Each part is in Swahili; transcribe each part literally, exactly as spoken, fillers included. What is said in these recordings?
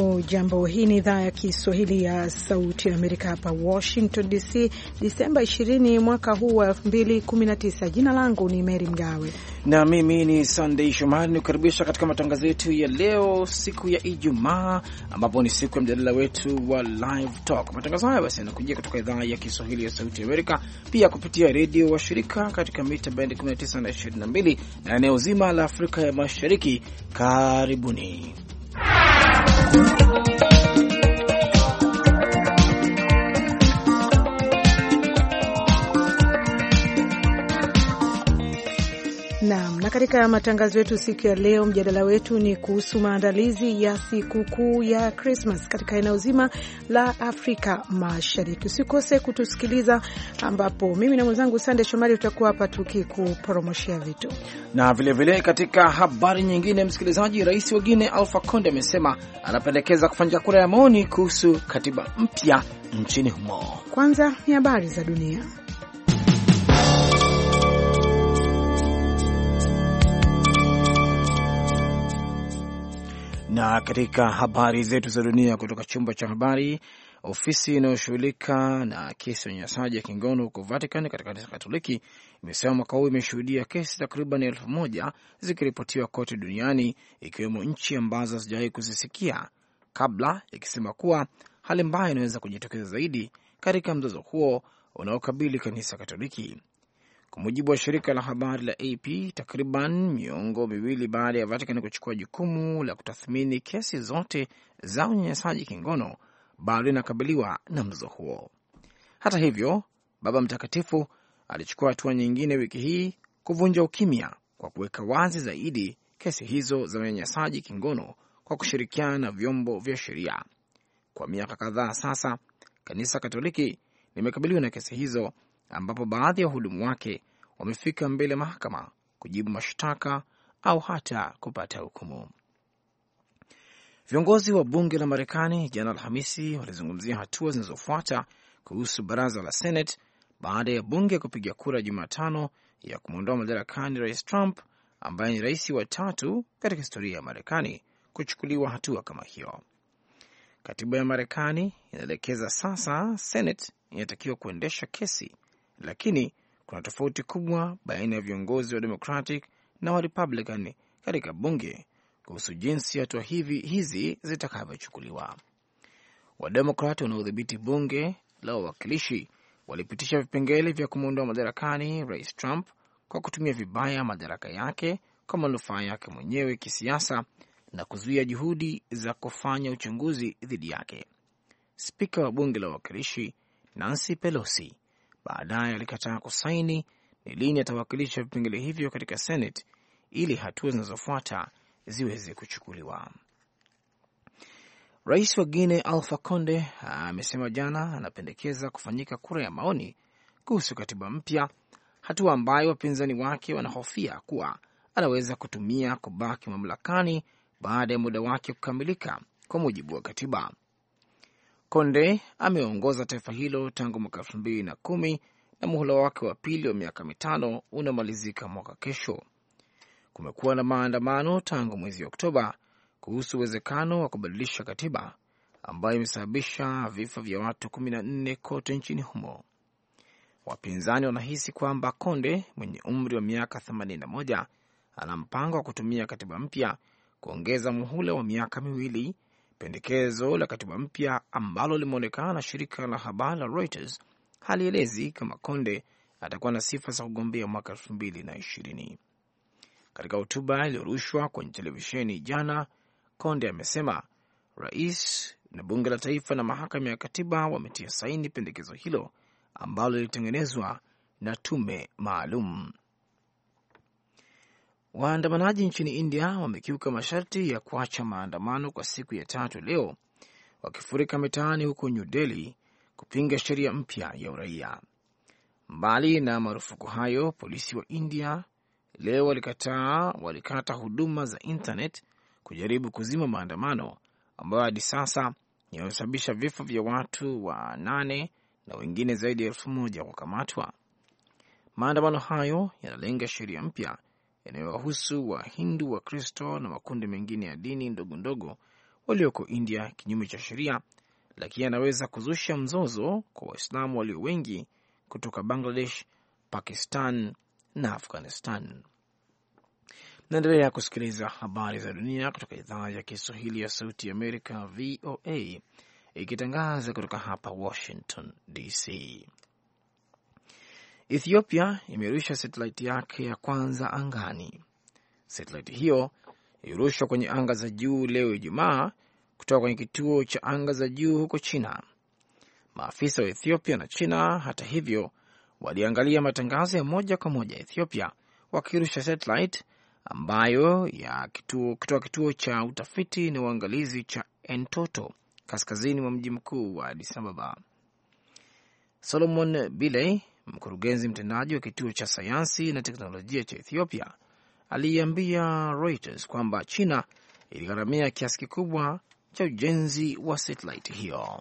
Hujambo, hii ni idhaa ya Kiswahili ya Sauti ya Amerika hapa Washington D C, Disemba ishirini mwaka huu wa elfu mbili kumi na tisa. Jina langu ni Mary Mgawe na mimi ni Sunday Shomari, nikukaribisha katika matangazo yetu ya leo, siku ya Ijumaa, ambapo ni siku ya mjadala wetu wa Live Talk. Matangazo haya basi yanakujia kutoka idhaa ya Kiswahili ya Sauti ya Amerika, pia kupitia redio wa shirika katika mita bendi kumi na tisa na ishirini na mbili na eneo zima la Afrika ya Mashariki. Karibuni. Naam, na katika matangazo yetu siku ya leo, mjadala wetu ni kuhusu maandalizi ya sikukuu ya Christmas katika eneo zima la Afrika Mashariki. Usikose kutusikiliza, ambapo mimi na mwenzangu Sande Shomari tutakuwa hapa tukikupromoshia vitu. Na vile vile katika habari nyingine, msikilizaji, rais wa Guinea Alpha Conde amesema anapendekeza kufanya kura ya maoni kuhusu katiba mpya nchini humo. Kwanza ni habari za dunia. Na katika habari zetu za dunia kutoka chumba cha habari, ofisi inayoshughulika na kesi ya unyanyasaji ya kingono huko Vatican katika kanisa Katoliki imesema mwaka huu imeshuhudia kesi takriban elfu moja zikiripotiwa kote duniani, ikiwemo nchi ambazo hazijawahi kuzisikia kabla, ikisema kuwa hali mbaya inaweza kujitokeza zaidi katika mzozo huo unaokabili kanisa Katoliki. Kwa mujibu wa shirika la habari la A P, takriban miongo miwili baada ya Vatican kuchukua jukumu la kutathmini kesi zote za unyanyasaji kingono, bado inakabiliwa na mzozo huo. Hata hivyo, Baba Mtakatifu alichukua hatua nyingine wiki hii kuvunja ukimya kwa kuweka wazi zaidi kesi hizo za unyanyasaji kingono kwa kushirikiana na vyombo vya sheria. Kwa miaka kadhaa sasa, kanisa Katoliki limekabiliwa na kesi hizo, ambapo baadhi ya wahudumu wake wamefika mbele mahakama kujibu mashtaka au hata kupata hukumu. Viongozi wa bunge la Marekani jana Alhamisi walizungumzia hatua zinazofuata kuhusu baraza la Senate baada ya bunge kupiga kura Jumatano ya kumwondoa madarakani Rais Trump, ambaye ni rais wa tatu katika historia ya Marekani kuchukuliwa hatua kama hiyo. Katiba ya Marekani inaelekeza sasa Senate inatakiwa kuendesha kesi, lakini kuna tofauti kubwa baina ya viongozi wa Democratic na wa Republican katika bunge kuhusu jinsi hatua hivi hizi zitakavyochukuliwa. Wademokrati wanaodhibiti bunge la wawakilishi walipitisha vipengele vya kumwondoa madarakani Rais Trump kwa kutumia vibaya madaraka yake kwa manufaa yake mwenyewe kisiasa na kuzuia juhudi za kufanya uchunguzi dhidi yake. Spika wa bunge la wawakilishi Nancy Pelosi baadaye alikataa kusaini ni lini atawakilisha vipengele hivyo katika Senate ili hatua zinazofuata ziweze kuchukuliwa. Rais wa Guinea Alpha Conde amesema jana anapendekeza kufanyika kura ya maoni kuhusu katiba mpya, hatua ambayo wapinzani wake wanahofia kuwa anaweza kutumia kubaki mamlakani baada ya muda wake kukamilika kwa mujibu wa katiba. Konde ameongoza taifa hilo tangu mwaka elfu mbili na kumi na muhula wake wa pili wa miaka mitano unamalizika mwaka kesho. Kumekuwa na maandamano tangu mwezi Oktoba kuhusu uwezekano wa kubadilisha katiba ambayo imesababisha vifo vya watu kumi na nne kote nchini humo. Wapinzani wanahisi kwamba Konde mwenye umri wa miaka themanini na moja ana mpango wa kutumia katiba mpya kuongeza muhula wa miaka miwili. Pendekezo la katiba mpya ambalo limeonekana na shirika la habari la Reuters halielezi kama Konde atakuwa na sifa za kugombea mwaka elfu mbili na ishirini. Katika hotuba iliyorushwa kwenye televisheni jana, Konde amesema rais na bunge la taifa na mahakama ya katiba wametia saini pendekezo hilo ambalo lilitengenezwa na tume maalum. Waandamanaji nchini India wamekiuka masharti ya kuacha maandamano kwa siku ya tatu leo, wakifurika mitaani huko New Delhi kupinga sheria mpya ya uraia. Mbali na marufuku hayo, polisi wa India leo walikataa walikata huduma za internet kujaribu kuzima maandamano ambayo hadi sasa yamesababisha vifo vya watu wa nane na wengine zaidi ya elfu moja kukamatwa. Maandamano hayo yanalenga sheria mpya yanayowahusu Wahindu, Wakristo na makundi mengine ya dini ndogo ndogo walioko India kinyume cha sheria, lakini anaweza kuzusha mzozo kwa Waislamu walio wengi kutoka Bangladesh, Pakistan na Afghanistan. Naendelea kusikiliza habari za dunia kutoka idhaa ya Kiswahili ya Sauti ya Amerika, V O A, ikitangaza kutoka hapa Washington D C. Ethiopia imerusha satellite yake ya kwanza angani. Satellite hiyo ilirushwa kwenye anga za juu leo Ijumaa kutoka kwenye kituo cha anga za juu huko China. Maafisa wa Ethiopia na China, hata hivyo, waliangalia matangazo ya moja kwa moja Ethiopia wakirusha satellite ambayo ya kituo, kutoka kituo cha utafiti na uangalizi cha Entoto kaskazini mwa mji mkuu wa Addis Ababa. Solomon Biley, mkurugenzi mtendaji wa kituo cha sayansi na teknolojia cha Ethiopia, aliambia Reuters kwamba China iligharamia kiasi kikubwa cha ujenzi wa satellite hiyo.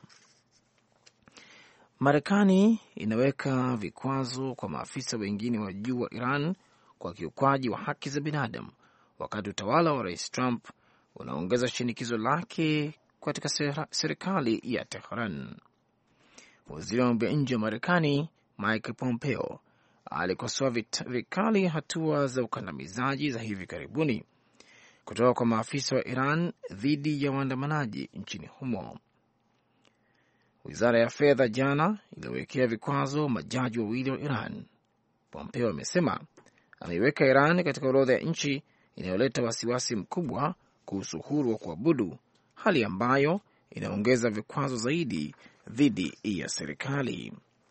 Marekani inaweka vikwazo kwa maafisa wengine wa juu wa Iran kwa kiukwaji wa haki za binadamu, wakati utawala wa Rais Trump unaongeza shinikizo lake katika serikali ya Tehran. Waziri wa mambo ya nje wa Marekani Mike Pompeo alikosoa vikali hatua za ukandamizaji za hivi karibuni kutoka kwa maafisa wa Iran dhidi ya waandamanaji nchini humo. Wizara ya fedha jana iliwekea vikwazo majaji wawili wa Iran. Pompeo amesema ameiweka Iran katika orodha ya nchi inayoleta wasiwasi mkubwa kuhusu uhuru wa kuabudu, hali ambayo inaongeza vikwazo zaidi dhidi ya serikali.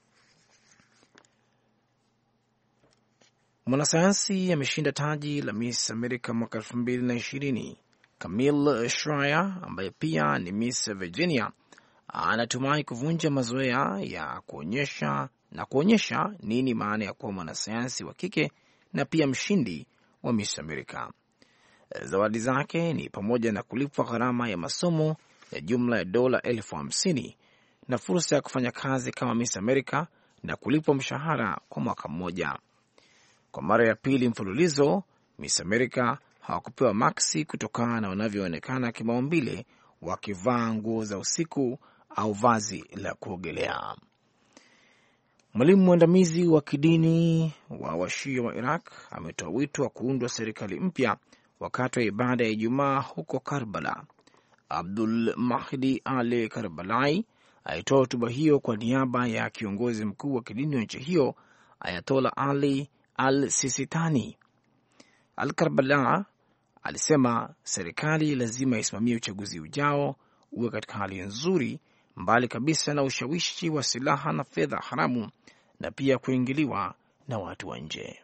Mwanasayansi ameshinda taji la Miss America mwaka elfu mbili na ishirini. Camille Schreier, ambaye pia ni Miss Virginia, anatumai kuvunja mazoea ya kuonyesha na kuonyesha nini maana ya kuwa mwanasayansi wa kike na pia mshindi wa Miss America. Zawadi zake ni pamoja na kulipwa gharama ya masomo ya jumla ya dola elfu hamsini na fursa ya kufanya kazi kama Miss America na kulipwa mshahara kwa mwaka mmoja. Kwa mara ya pili mfululizo, Miss America hawakupewa maksi kutokana na wanavyoonekana kimaumbile wakivaa nguo za usiku au vazi la kuogelea. Mwalimu mwandamizi wa kidini wa Washia wa Iraq ametoa wito wa kuundwa serikali mpya wakati wa ibada ya Ijumaa huko Karbala. Abdul Mahdi Ali Karbalai alitoa hotuba hiyo kwa niaba ya kiongozi mkuu wa kidini wa nchi hiyo, Ayatollah Ali Al-Sistani. Al-Karbala alisema serikali lazima isimamie uchaguzi ujao uwe katika hali nzuri, mbali kabisa na ushawishi wa silaha na fedha haramu na pia kuingiliwa na watu wa nje.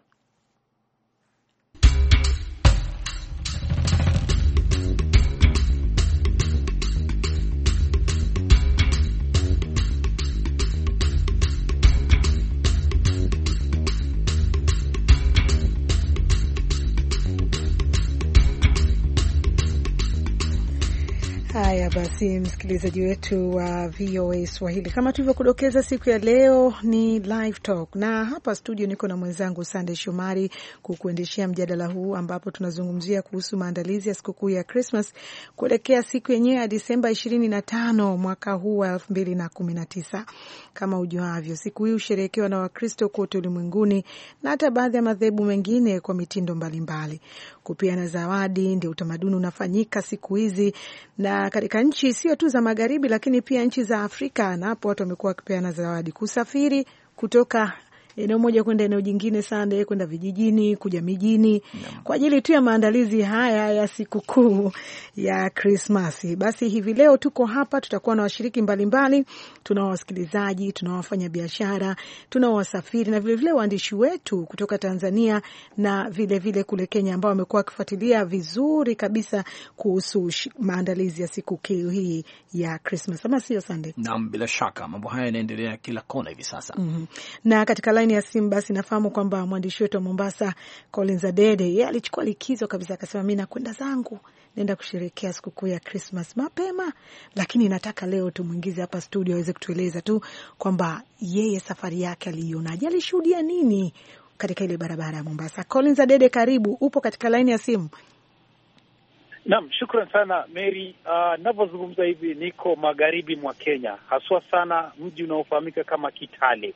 Haya basi, msikilizaji wetu wa V O A Swahili, kama tulivyokudokeza, siku ya leo ni live talk, na hapa studio niko na mwenzangu Sunday Shomari kukuendeshea mjadala huu ambapo tunazungumzia kuhusu maandalizi ya sikukuu ya Christmas kuelekea siku yenyewe ya Disemba ishirini na tano mwaka huu wa elfu mbili na kumi na tisa. Kama ujuavyo, siku hii husherehekewa na Wakristo kote ulimwenguni na hata baadhi ya madhehebu mengine kwa mitindo mbalimbali. Kupeana zawadi ndio utamaduni unafanyika siku hizi, na katika nchi sio tu za magharibi lakini pia nchi za Afrika, na hapo watu wamekuwa wakipeana zawadi. Kusafiri kutoka eneo moja kwenda eneo jingine, Sunday kwenda vijijini, kuja mijini kwa ajili tu ya maandalizi haya ya sikukuu ya Christmas. Basi hivi leo tuko hapa, tutakuwa na washiriki mbalimbali, tuna wasikilizaji, tuna wafanya biashara, tuna wasafiri na vile vile waandishi wetu kutoka Tanzania na vile vile kule Kenya ambao wamekuwa wakifuatilia vizuri kabisa kuhusu maandalizi ya sikukuu hii ya Christmas. Ama sio Sunday? Naam, bila shaka mambo haya yanaendelea kila kona hivi sasa. Mm-hmm. Na katika line ya simu basi nafahamu kwamba mwandishi wetu wa Mombasa Collins Adede, yeye alichukua likizo kabisa, akasema mimi nakwenda zangu, nenda kusherehekea sikukuu ya Christmas mapema, lakini nataka leo tumuingize hapa studio aweze kutueleza tu kwamba yeye safari yake alionaje, alishuhudia nini katika ile barabara ya Mombasa. Collins Adede, karibu, upo katika line ya simu. Naam, shukran sana Mary. Uh, ninavyozungumza hivi niko magharibi mwa Kenya, haswa sana mji unaofahamika kama Kitale.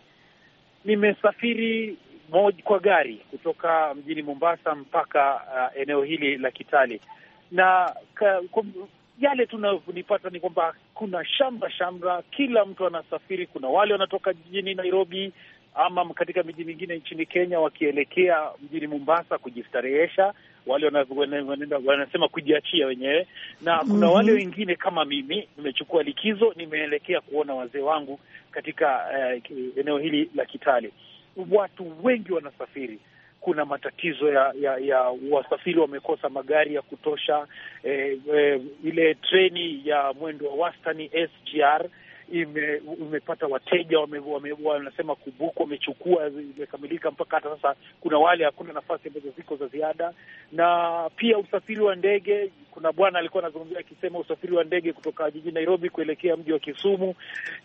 Nimesafiri moja kwa gari kutoka mjini Mombasa mpaka uh, eneo hili la Kitale, na ka, kum, yale tunanipata ni kwamba kuna shamra shamra, kila mtu anasafiri. Kuna wale wanatoka jijini Nairobi ama katika miji mingine nchini Kenya wakielekea mjini Mombasa kujistarehesha, wale wanaenda wanasema kujiachia wenyewe, na kuna mm-hmm. wale wengine kama mimi nimechukua likizo, nimeelekea kuona wazee wangu katika uh, eneo hili la Kitale. Watu wengi wanasafiri. Kuna matatizo ya ya, ya wasafiri wamekosa magari ya kutosha. Eh, eh, ile treni ya mwendo wa wastani S G R ime umepata wateja wame, wame, wanasema kubuku wamechukua, imekamilika mpaka hata sasa. Kuna wale hakuna nafasi ambazo ziko za ziada, na pia usafiri wa ndege. Kuna bwana alikuwa anazungumzia akisema usafiri wa ndege kutoka jijini Nairobi kuelekea mji wa Kisumu,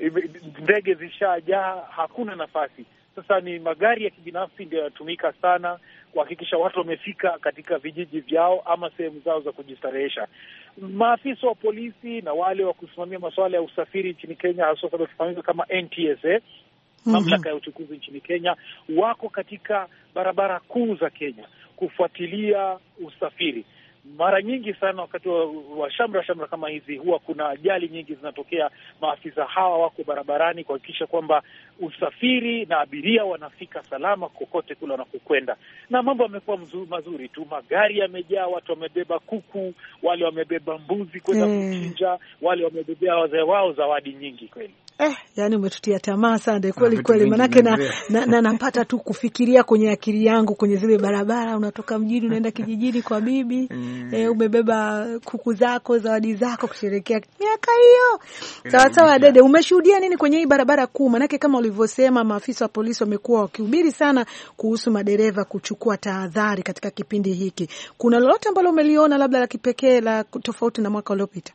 ndege zishajaa, hakuna nafasi. Sasa ni magari ya kibinafsi ndio yanatumika sana kuhakikisha watu wamefika katika vijiji vyao ama sehemu zao za kujistarehesha. Maafisa wa polisi na wale wa kusimamia masuala ya usafiri nchini Kenya, hasa wakifahamika kama N T S A, mm-hmm. mamlaka ya uchukuzi nchini Kenya, wako katika barabara kuu za Kenya kufuatilia usafiri. Mara nyingi sana wakati wa, wa shamra shamra kama hizi huwa kuna ajali nyingi zinatokea. Maafisa hawa wako barabarani kuhakikisha kwamba usafiri na abiria wanafika salama kokote kule wanakokwenda, na mambo yamekuwa mazuri tu. Magari yamejaa, watu wamebeba kuku, wale wamebeba mbuzi kwenda mm. kuchinja, wale wamebebea wazee wao zawadi nyingi kweli. Eh, yani umetutia tamaa sana kweli kweli, manake na, na, na napata tu kufikiria kwenye akili yangu kwenye zile barabara, unatoka mjini unaenda kijijini kwa bibi mm. eh, umebeba kuku zako, zawadi zako kusherehekea miaka hiyo. Sawa sawa Dede, umeshuhudia nini kwenye hii barabara kuu? Manake kama ulivyosema, maafisa wa polisi wamekuwa wakihubiri sana kuhusu madereva kuchukua tahadhari katika kipindi hiki. Kuna lolote ambalo umeliona labda la kipekee la tofauti na mwaka uliopita?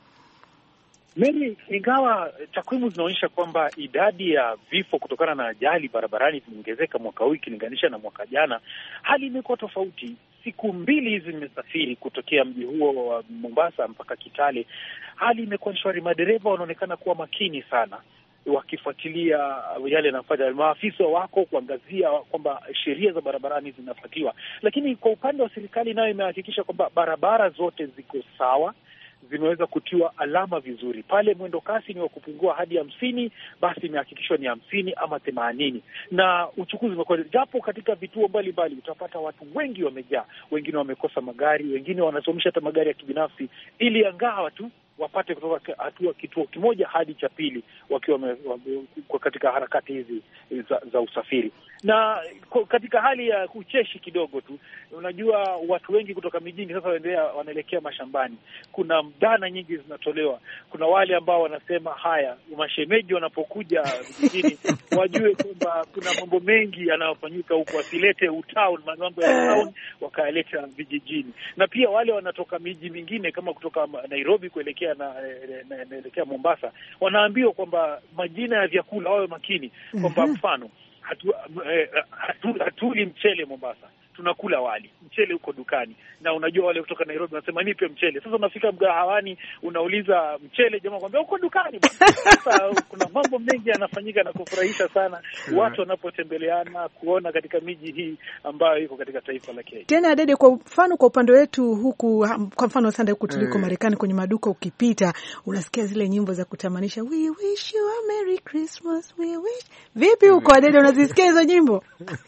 Mimi, ingawa takwimu zinaonyesha kwamba idadi ya vifo kutokana na ajali barabarani zimeongezeka mwaka huu ikilinganisha na mwaka jana, hali imekuwa tofauti. Siku mbili hizi nimesafiri kutokea mji huo wa Mombasa mpaka Kitale. Hali imekuwa shwari, madereva wanaonekana kuwa makini sana wakifuatilia yale yanafanya. Maafisa wako kuangazia kwamba sheria za barabarani zinafuatiwa, lakini kwa upande wa serikali nayo imehakikisha kwamba barabara zote ziko sawa, zimeweza kutiwa alama vizuri. Pale mwendo kasi ni wa kupungua hadi hamsini, basi imehakikishwa ni hamsini ama themanini. Na uchukuzi umekuwa, japo katika vituo mbalimbali utapata watu wengi wamejaa, wengine wamekosa magari, wengine wanasomesha hata magari ya kibinafsi ili angawa tu wapate kutoka hatua kituo kimoja hadi cha pili wakiwa kwa katika harakati hizi za, za usafiri. Na katika hali ya ucheshi kidogo tu, unajua watu wengi kutoka mijini sasa wanaelekea mashambani. Kuna mdana nyingi zinatolewa. Kuna wale ambao wanasema haya, mashemeji wanapokuja vijijini wajue kwamba kuna mambo mengi yanayofanyika huko, wasilete utown, mambo ya town wakaleta vijijini. Na pia wale wanatoka miji mingine kama kutoka Nairobi kuelekea na naelekea na, Mombasa, wanaambiwa kwamba majina ya vyakula wawe makini, kwamba mfano hatu, eh, hatu, hatuli mchele Mombasa, tunakula wali. Mchele uko dukani, na unajua wale kutoka Nairobi wanasema nipe mchele. Sasa unafika mgahawani unauliza mchele, jamaa kwambia uko dukani. Sasa kuna mambo mengi yanafanyika na kufurahisha sana watu wanapotembeleana kuona katika miji hii ambayo iko katika taifa la Kenya. Tena Dede, kwa mfano kwa upande wetu huku, kwa mfano sasa huku tuliko Marekani, kwenye maduka ukipita unasikia zile nyimbo za kutamanisha, we wish you a merry Christmas, we wish. Vipi huko Dede, unazisikia hizo nyimbo?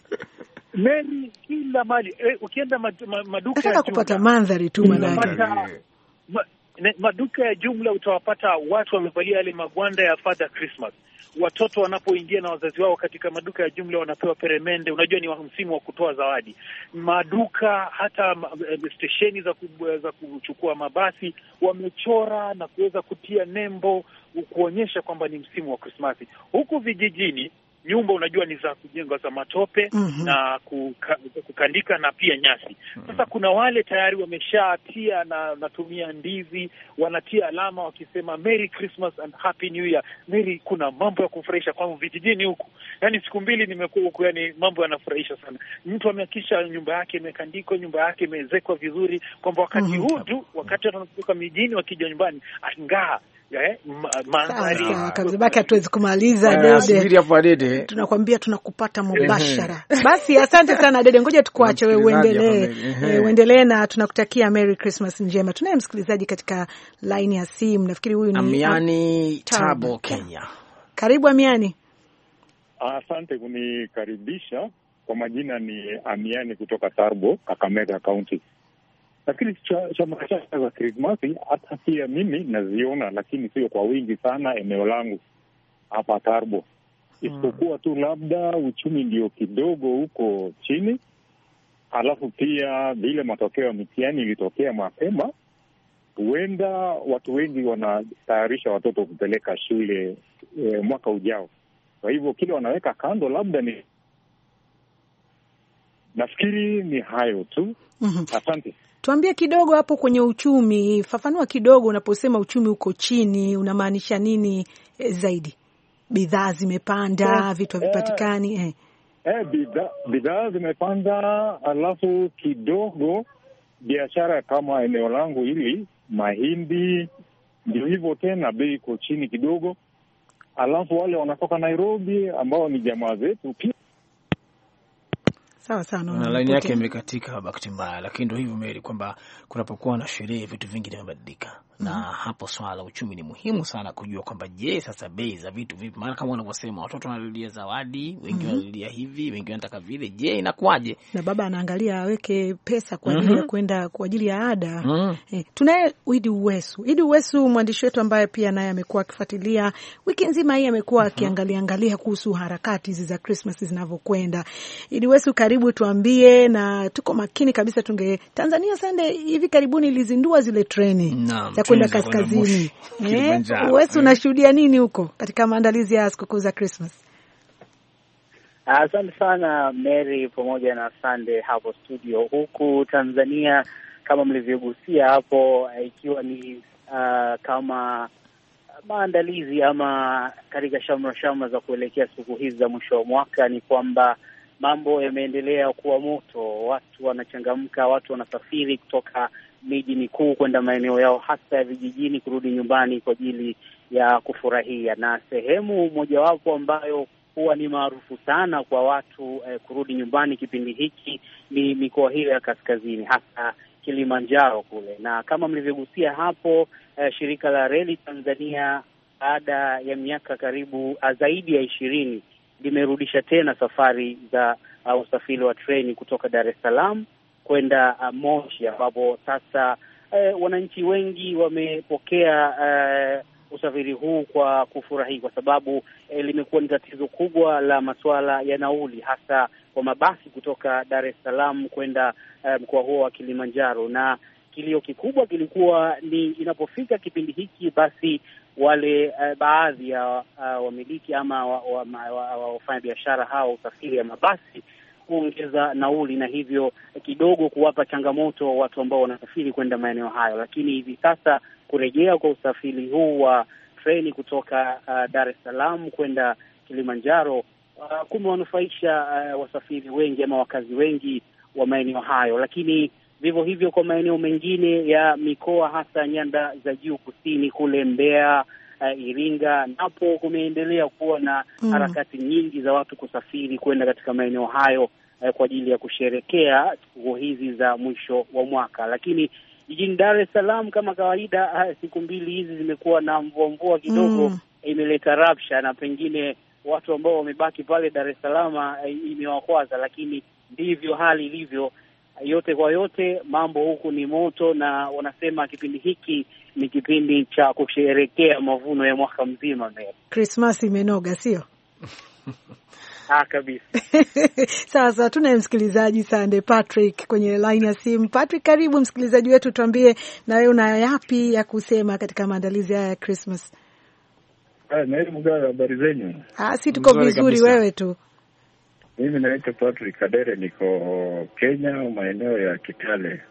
Mary, kila mali eh, ukienda mad, mad, maduka nataka ya kupata mandhari tu manake ma, maduka ya jumla utawapata watu wamevalia yale magwanda ya Father Christmas. Watoto wanapoingia na wazazi wao katika maduka ya jumla wanapewa peremende. Unajua ni msimu wa kutoa zawadi. Maduka hata stesheni za za kuchukua mabasi wamechora na kuweza kutia nembo kuonyesha kwamba ni msimu wa Krismasi. Huku vijijini nyumba unajua ni za kujenga za matope mm-hmm. na kuka, kukandika na pia nyasi. Sasa kuna wale tayari wameshatia na natumia ndizi, wanatia alama wakisema Merry Christmas and Happy New Year. Merry, kuna mambo ya kufurahisha kwa vijijini huku. Yaani siku mbili nimekuwa huku, yani mambo yanafurahisha sana. Mtu amehakisha nyumba yake imekandikwa, nyumba yake imeezekwa vizuri, kwamba wakati mm-hmm. huu tu wakati wanatoka mijini wakija nyumbani angaa Eh, mandhari kabisa. Hatuwezi kumaliza Dede, tunakwambia tunakupata mubashara. Basi asante sana Dede, ngoja tukuache wewe uendelee, uendelee na tunakutakia Merry Christmas njema. Tunaye msikilizaji katika line ya simu, nafikiri huyu ni Amiani Tabo, Kenya. Karibu Amiani. Asante kunikaribisha. Kwa majina ni Amiani kutoka Tarbo, Kakamega County. Lakini shamra shamra za Krismasi hata pia mimi naziona, lakini sio kwa wingi sana eneo langu hapa Tarbo. Isipokuwa tu labda uchumi ndio kidogo huko chini, alafu pia vile matokeo ya mitihani ilitokea mapema, huenda watu wengi wanatayarisha watoto kupeleka shule e, mwaka ujao. Kwa hivyo kile wanaweka kando labda ni, nafikiri ni hayo tu. Asante. Tuambie kidogo hapo kwenye uchumi, fafanua kidogo, unaposema uchumi uko chini unamaanisha nini eh, zaidi? Bidhaa zimepanda, eh, vitu havipatikani eh. Eh, bidhaa bidhaa zimepanda, alafu kidogo biashara kama eneo langu hili mahindi ndio hivyo tena, bei iko chini kidogo. Alafu wale wanatoka Nairobi ambao ni jamaa zetu pia. Sawa sana. Na line yake imekatika bahati mbaya, lakini ndio hivyo Mary, kwamba kunapokuwa na sherehe vitu vingi vinabadilika. Mm-hmm. Na hapo swala la uchumi ni muhimu sana kujua kwamba je, sasa bei za vitu vipi? Maana kama wanavyosema watoto wanalilia zawadi, wengi mm-hmm. wanalilia hivi, wengi wanataka vile. Je, inakuaje? Na baba anaangalia aweke pesa kwa ajili mm-hmm. ya kwenda kwa ajili ya ada. Mm-hmm. Eh, tunaye Idi Uwesu. Idi Uwesu mwandishi wetu ambaye pia naye amekuwa akifuatilia wiki nzima hii, amekuwa mm-hmm. akiangalia angalia kuhusu harakati hizi za Christmas zinavyokwenda. Idi Uwesu, karibu tuambie, na tuko makini kabisa. Tunge Tanzania Sunday hivi karibuni ilizindua zile treni no, za kwenda kaskazini. Eh, wewe unashuhudia nini huko katika maandalizi ya sikukuu za Christmas? Asante uh, sana Mary pamoja na Sunday hapo studio. Huku Tanzania kama mlivyogusia hapo, ikiwa ni uh, kama maandalizi ama katika shamra shamra za kuelekea siku hizi za mwisho wa mwaka, ni kwamba mambo yameendelea kuwa moto. Watu wanachangamka, watu wanasafiri kutoka miji mikuu kwenda maeneo yao hasa ya vijijini kurudi nyumbani kwa ajili ya kufurahia. Na sehemu mojawapo ambayo huwa ni maarufu sana kwa watu eh, kurudi nyumbani kipindi hiki ni mikoa hiyo ya kaskazini, hasa Kilimanjaro kule. Na kama mlivyogusia hapo, eh, shirika la reli Tanzania baada ya miaka karibu zaidi ya ishirini limerudisha tena safari za uh, usafiri wa treni kutoka Dar es Salaam kwenda uh, Moshi, ambapo sasa uh, wananchi wengi wamepokea uh, usafiri huu kwa kufurahi, kwa sababu uh, limekuwa ni tatizo kubwa la masuala ya nauli, hasa kwa mabasi kutoka Dar es Salaam kwenda uh, mkoa huo wa Kilimanjaro. Na kilio kikubwa kilikuwa ni inapofika kipindi hiki, basi wale uh, baadhi ya uh, wamiliki ama wafanya wa, wa, wa biashara hao usafiri ya mabasi kuongeza nauli, na hivyo kidogo kuwapa changamoto watu ambao wanasafiri kwenda maeneo hayo. Lakini hivi sasa kurejea kwa usafiri huu wa treni kutoka uh, Dar es Salaam kwenda Kilimanjaro uh, kumewanufaisha uh, wasafiri wengi ama wakazi wengi wa maeneo hayo. Lakini vivyo hivyo kwa maeneo mengine ya mikoa hasa nyanda za juu kusini kule Mbeya, uh, Iringa, napo kumeendelea kuwa na mm. harakati nyingi za watu kusafiri kwenda katika maeneo hayo uh, kwa ajili ya kusherekea siku hizi za mwisho wa mwaka. Lakini jijini Dar es Salaam kama kawaida, uh, siku mbili hizi zimekuwa na mvua mvua kidogo mm. imeleta rabsha, na pengine watu ambao wamebaki pale Dar es Salaam uh, imewakwaza, lakini ndivyo hali ilivyo. Yote kwa yote mambo huku ni moto, na wanasema kipindi hiki ni kipindi cha kusherehekea mavuno ya mwaka mzima. Christmas imenoga, sio? Ah, kabisa. Sasa tuna msikilizaji Sande Patrick kwenye line ya simu. Patrick, karibu msikilizaji wetu, tuambie na wewe una yapi ya kusema katika maandalizi haya ya Christmas. Ah, Mary Mgawe, habari zenyu? Ah, si tuko vizuri, wewe tu? Mimi naitwa Patrick Kadere, niko Kenya, maeneo ya Kitale.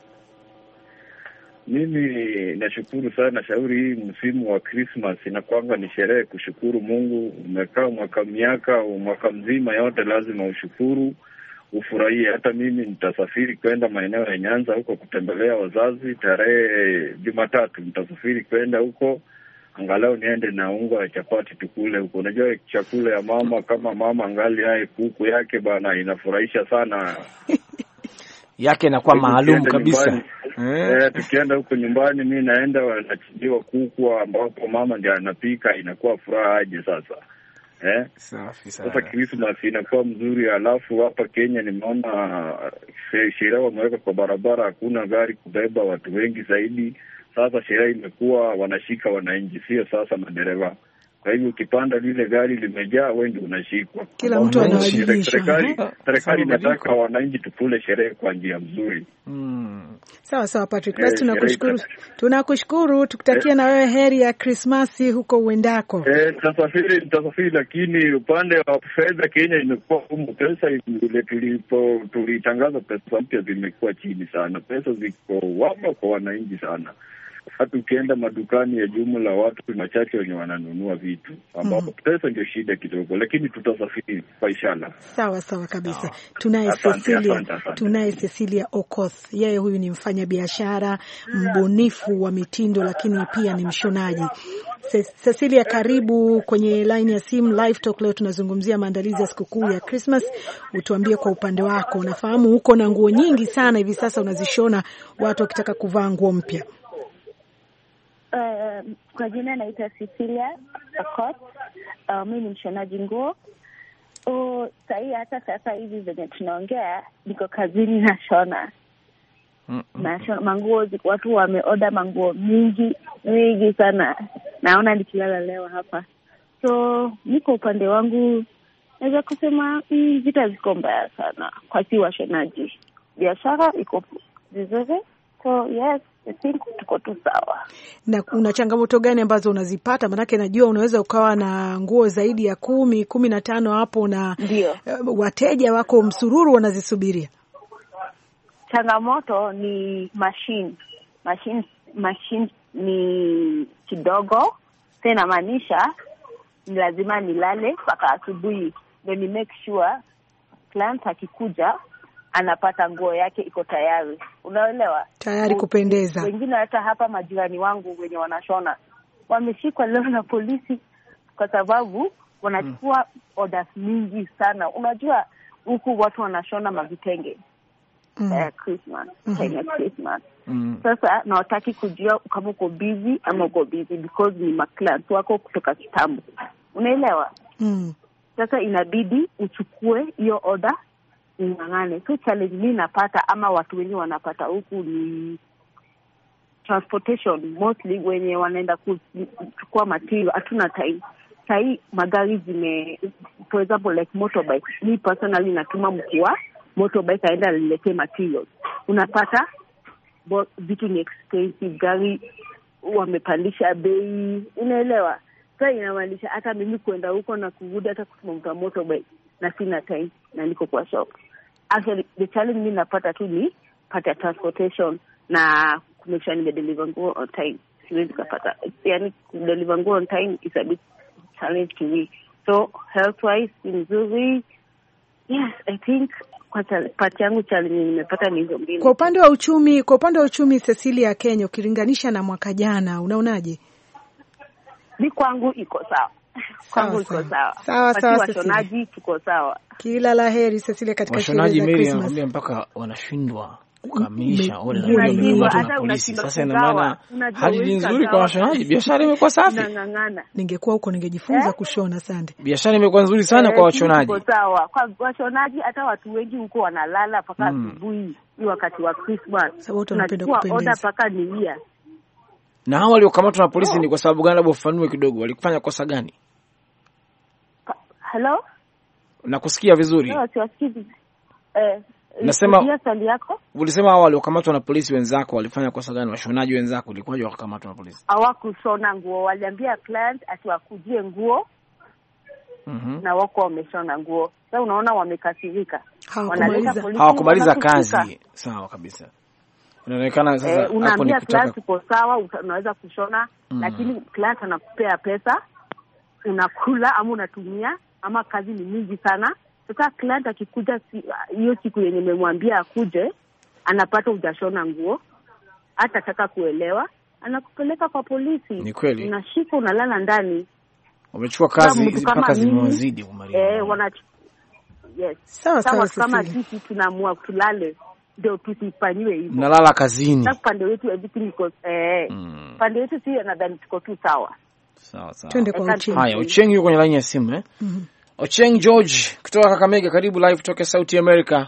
Mimi nashukuru sana. Shauri hii msimu wa Christmas inakuanga ni sherehe kushukuru Mungu. Umekaa mwaka miaka mwaka mzima yote, lazima ushukuru, ufurahie. Hata mimi nitasafiri kwenda maeneo ya Nyanza huko kutembelea wazazi tarehe Jumatatu. Nitasafiri kwenda huko angalau niende na unga wa chapati tukule huko. Unajua chakula ya mama, kama mama angali hai kuku yake bana, inafurahisha sana. Yake inakuwa maalum kabisa. Eh, tukienda huko nyumbani, mimi naenda wanachinjiwa kuku ambapo mama ndiye anapika, inakuwa furaha aje sasa. Eh? Safi sana. Sasa Christmas inakuwa mzuri. Alafu hapa Kenya nimeona sherehe wameweka kwa barabara, hakuna gari kubeba watu wengi zaidi. Sasa sherehe imekuwa wanashika wananchi, sio sasa madereva. Kwa hivyo ukipanda lile gari limejaa, wewe ndio unashikwa. Kila mtu anawajibisha. Serikali serikali inataka wananchi tukule sherehe kwa njia nzuri. Mm. Sawa sawa Patrick, basi eh, tunakushukuru. Tunakushukuru, tukutakia eh, na wewe heri ya Christmas huko uendako. Eh, tutasafiri tutasafiri, lakini upande wa fedha Kenya imekuwa ngumu. Pesa ile tulipo tulitangaza pesa mpya zimekuwa chini sana. Pesa ziko wapo kwa wananchi sana. Hata ukienda madukani ya jumla, watu machache wenye wananunua vitu ambapo mm. pesa ndio shida kidogo, lakini tutasafiri kwa inshallah. Sawa sawa kabisa. Tunaye Cecilia, tunaye Cecilia Okoth. Yeye huyu ni mfanya biashara, mbunifu wa mitindo, lakini pia ni mshonaji. Cecilia, karibu kwenye line ya simu Live Talk. Leo tunazungumzia maandalizi ya sikukuu ya Christmas. Utuambie kwa upande wako, unafahamu huko na nguo nyingi sana hivi sasa unazishona watu wakitaka kuvaa nguo mpya. Uh, kwa jina naitwa Cecilia Okot. Uh, mimi ni mshonaji nguo. Uh, sahi hata sasa hivi venye tunaongea niko kazini na shona. Mm -hmm. Na shona manguo, watu wameorder manguo mingi mingi sana. Naona nikilala leo hapa. So niko upande wangu naweza kusema mm, vita ziko mbaya sana kwa si washonaji. Biashara iko vizuri. So yes, I think tuko tu sawa. Na una changamoto gani ambazo unazipata? Manake najua unaweza ukawa na nguo zaidi ya kumi, kumi na tano hapo na uh, wateja wako msururu wanazisubiria. Changamoto ni machine. Machine machine ni kidogo. Tena maanisha ni lazima nilale mpaka asubuhi ndio ni make sure client akikuja anapata nguo yake iko tayari. Unaelewa? Tayari kupendeza. Wengine hata hapa majirani wangu wenye wanashona wameshikwa leo na polisi kwa sababu wanachukua mm. orders mingi sana. Unajua huku watu wanashona mavitenge. Mm. Uh, Christmas, mm -hmm. Christmas. Mm. Sasa na wataki kujua kama uko busy ama uko busy because ni maclient wako kutoka kitambo. Unaelewa? Mm. Sasa inabidi uchukue hiyo order ngangane. So challenge mimi napata ama watu wengi wanapata huku ni transportation, mostly wenye wanaenda kuchukua material. Hatuna time. Sai magari zime, for example like motorbike. Me personally natuma mtu wa motorbike aenda lilete materials. Unapata vitu ni expensive, gari wamepandisha bei. Unaelewa? Sasa inamaanisha hata mimi kwenda huko na kurudi hata kutuma mtu wa motorbike na sina time na niko kwa shop. Actually the challenge mimi napata tu ni pata transportation na kumake sure nime deliver nguo on time. Siwezi kupata, yani deliver nguo on time is a bit challenge to me. So health wise nzuri. Yes, I think kwa part yangu challenge nimepata ni hizo mbili. Kwa upande wa uchumi, kwa upande wa uchumi Cecilia ya Kenya ukilinganisha na mwaka jana, unaonaje? Ni kwangu iko sawa. Kwangu iko sawa. Sawa sawa. Washonaji tuko sawa. Kila laheri Cecilia katika sherehe za Christmas. Washonaji mpaka wanashindwa kukamilisha order za polisi. Sasa ina maana hali nzuri kwa washonaji, biashara imekuwa safi. Ningekuwa huko ningejifunza eh? kushona sande. Biashara imekuwa nzuri sana eh, kwa washonaji. Tuko sawa. Kwa washonaji hata watu wengi huko wanalala mpaka asubuhi mm. Ni wakati wa Christmas. Sababu tunapenda kupendeza. Order mpaka ni year. Na hao waliokamatwa na polisi oh. ni kwa sababu gani? Labda ufanue kidogo. Walikufanya kosa gani? Hello? Nakusikia vizuri. No, siwasikii. Eh, Nasema swali yako. Ulisema hao waliokamatwa na polisi wenzako walifanya kosa gani? Washonaji wenzako ilikuwaje wakamatwa na polisi? Hawakushona nguo. Waliambia client atiwakujie nguo. Mhm. Na wako wameshona nguo. Sasa unaona wamekasirika. Wanaleta polisi. Hawakumaliza kazi. Sawa kabisa. Inaonekana sasa eh, hapo ni kutaka uko sawa unaweza kushona mm. Lakini client anakupea pesa unakula ama unatumia ama kazi ni mingi sana. Sasa client akikuja hiyo si, siku yenye nimemwambia akuje anapata hujashona nguo hata taka kuelewa anakupeleka kwa polisi. Ni kweli. Unashika unalala ndani. Wamechukua kazi mpaka zimewazidi kumaliza. Eh wana yes. Sawa sawa kama sisi tunaamua tulale ndio tusifanyiwe hivyo. Nalala kazini. Sasa pande wetu everything iko eh mm. Pande wetu si nadhani tuko tu sawa. Sawa sawa. Twende kwa Ocheng. Haya, Ocheng yuko kwenye line ya simu eh. Mhm. Ocheng George kutoka Kakamega, karibu live kutoka Sauti America.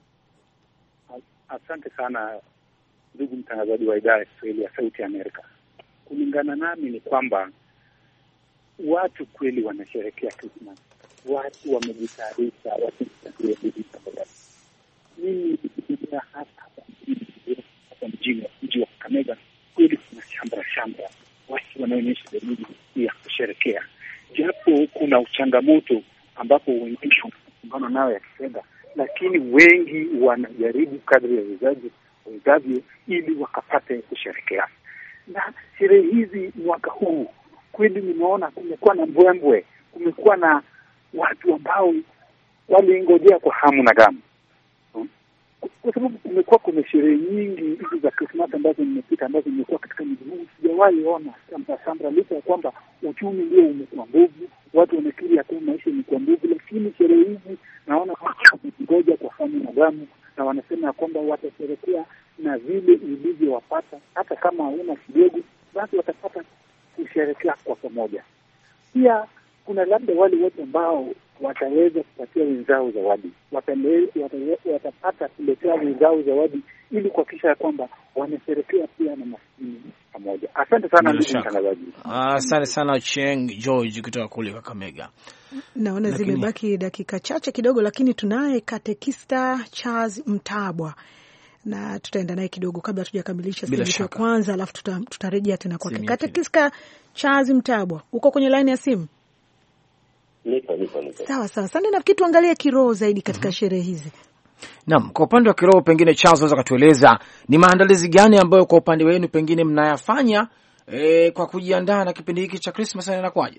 Asante sana ndugu mtangazaji wa idara ya Kiswahili ya Sauti America. Kulingana nami ni kwamba watu kweli wanasherehekea Christmas. Watu wamejitayarisha, watu wamejitayarisha. Mimi nina hata hapa mjini mji wa Kakamega kweli kuna shambra shambra. Watu wanaonyesha dalili ya kusherehekea. Japo kuna uchangamoto ambapo wengine wanapambana nayo ya kifedha, lakini wengi wanajaribu kadri ya uwezaji wenzavyo ili wakapate kusherehekea. Na sherehe hizi mwaka huu kweli nimeona kumekuwa na mbwembwe, kumekuwa na watu ambao walingojea kwa hamu na gamu. Kwa sababu kumekuwa kuna sherehe nyingi hizi za Christmas ambazo nimepita ambazo nimekuwa katika mji huu sijawahi ona kama shambra, licha ya kwamba uchumi ndio umekuwa mbovu, watu wanakiri hata maisha ni kwa mbovu, lakini sherehe hizi naona ngoja kwa hamu na gamu na wanasema kwamba watasherehekea na vile ilivyowapata, hata kama hauna kidogo basi watapata kusherehekea kwa pamoja. Pia kuna labda wale wote ambao wataweza kupatia wenzao zawadi, watapata kuletea wenzao zawadi ili kuhakikisha kwamba wanasherehekea pia na maskini pamoja. Asante sana ndugu mtangazaji. Asante sana Cheng George kutoka kule Kakamega. Naona lakini zimebaki dakika chache kidogo, lakini tunaye katekista Charles Mtabwa na tutaenda naye kidogo kabla tujakamilisha sehemu ya kwanza, alafu tuta, tutarejea tena kwake. Katekista Charles Mtabwa, uko kwenye line ya simu? Nipo, nipo, nipo. Sawa sawa. Sasa nafikiri tuangalie kiroho zaidi katika mm-hmm. sherehe hizi. Naam, kwa upande wa kiroho pengine Charles unaweza kutueleza ni maandalizi gani ambayo kwa upande wenu pengine mnayafanya e, kwa kujiandaa na kipindi hiki cha Christmas na inakuaje?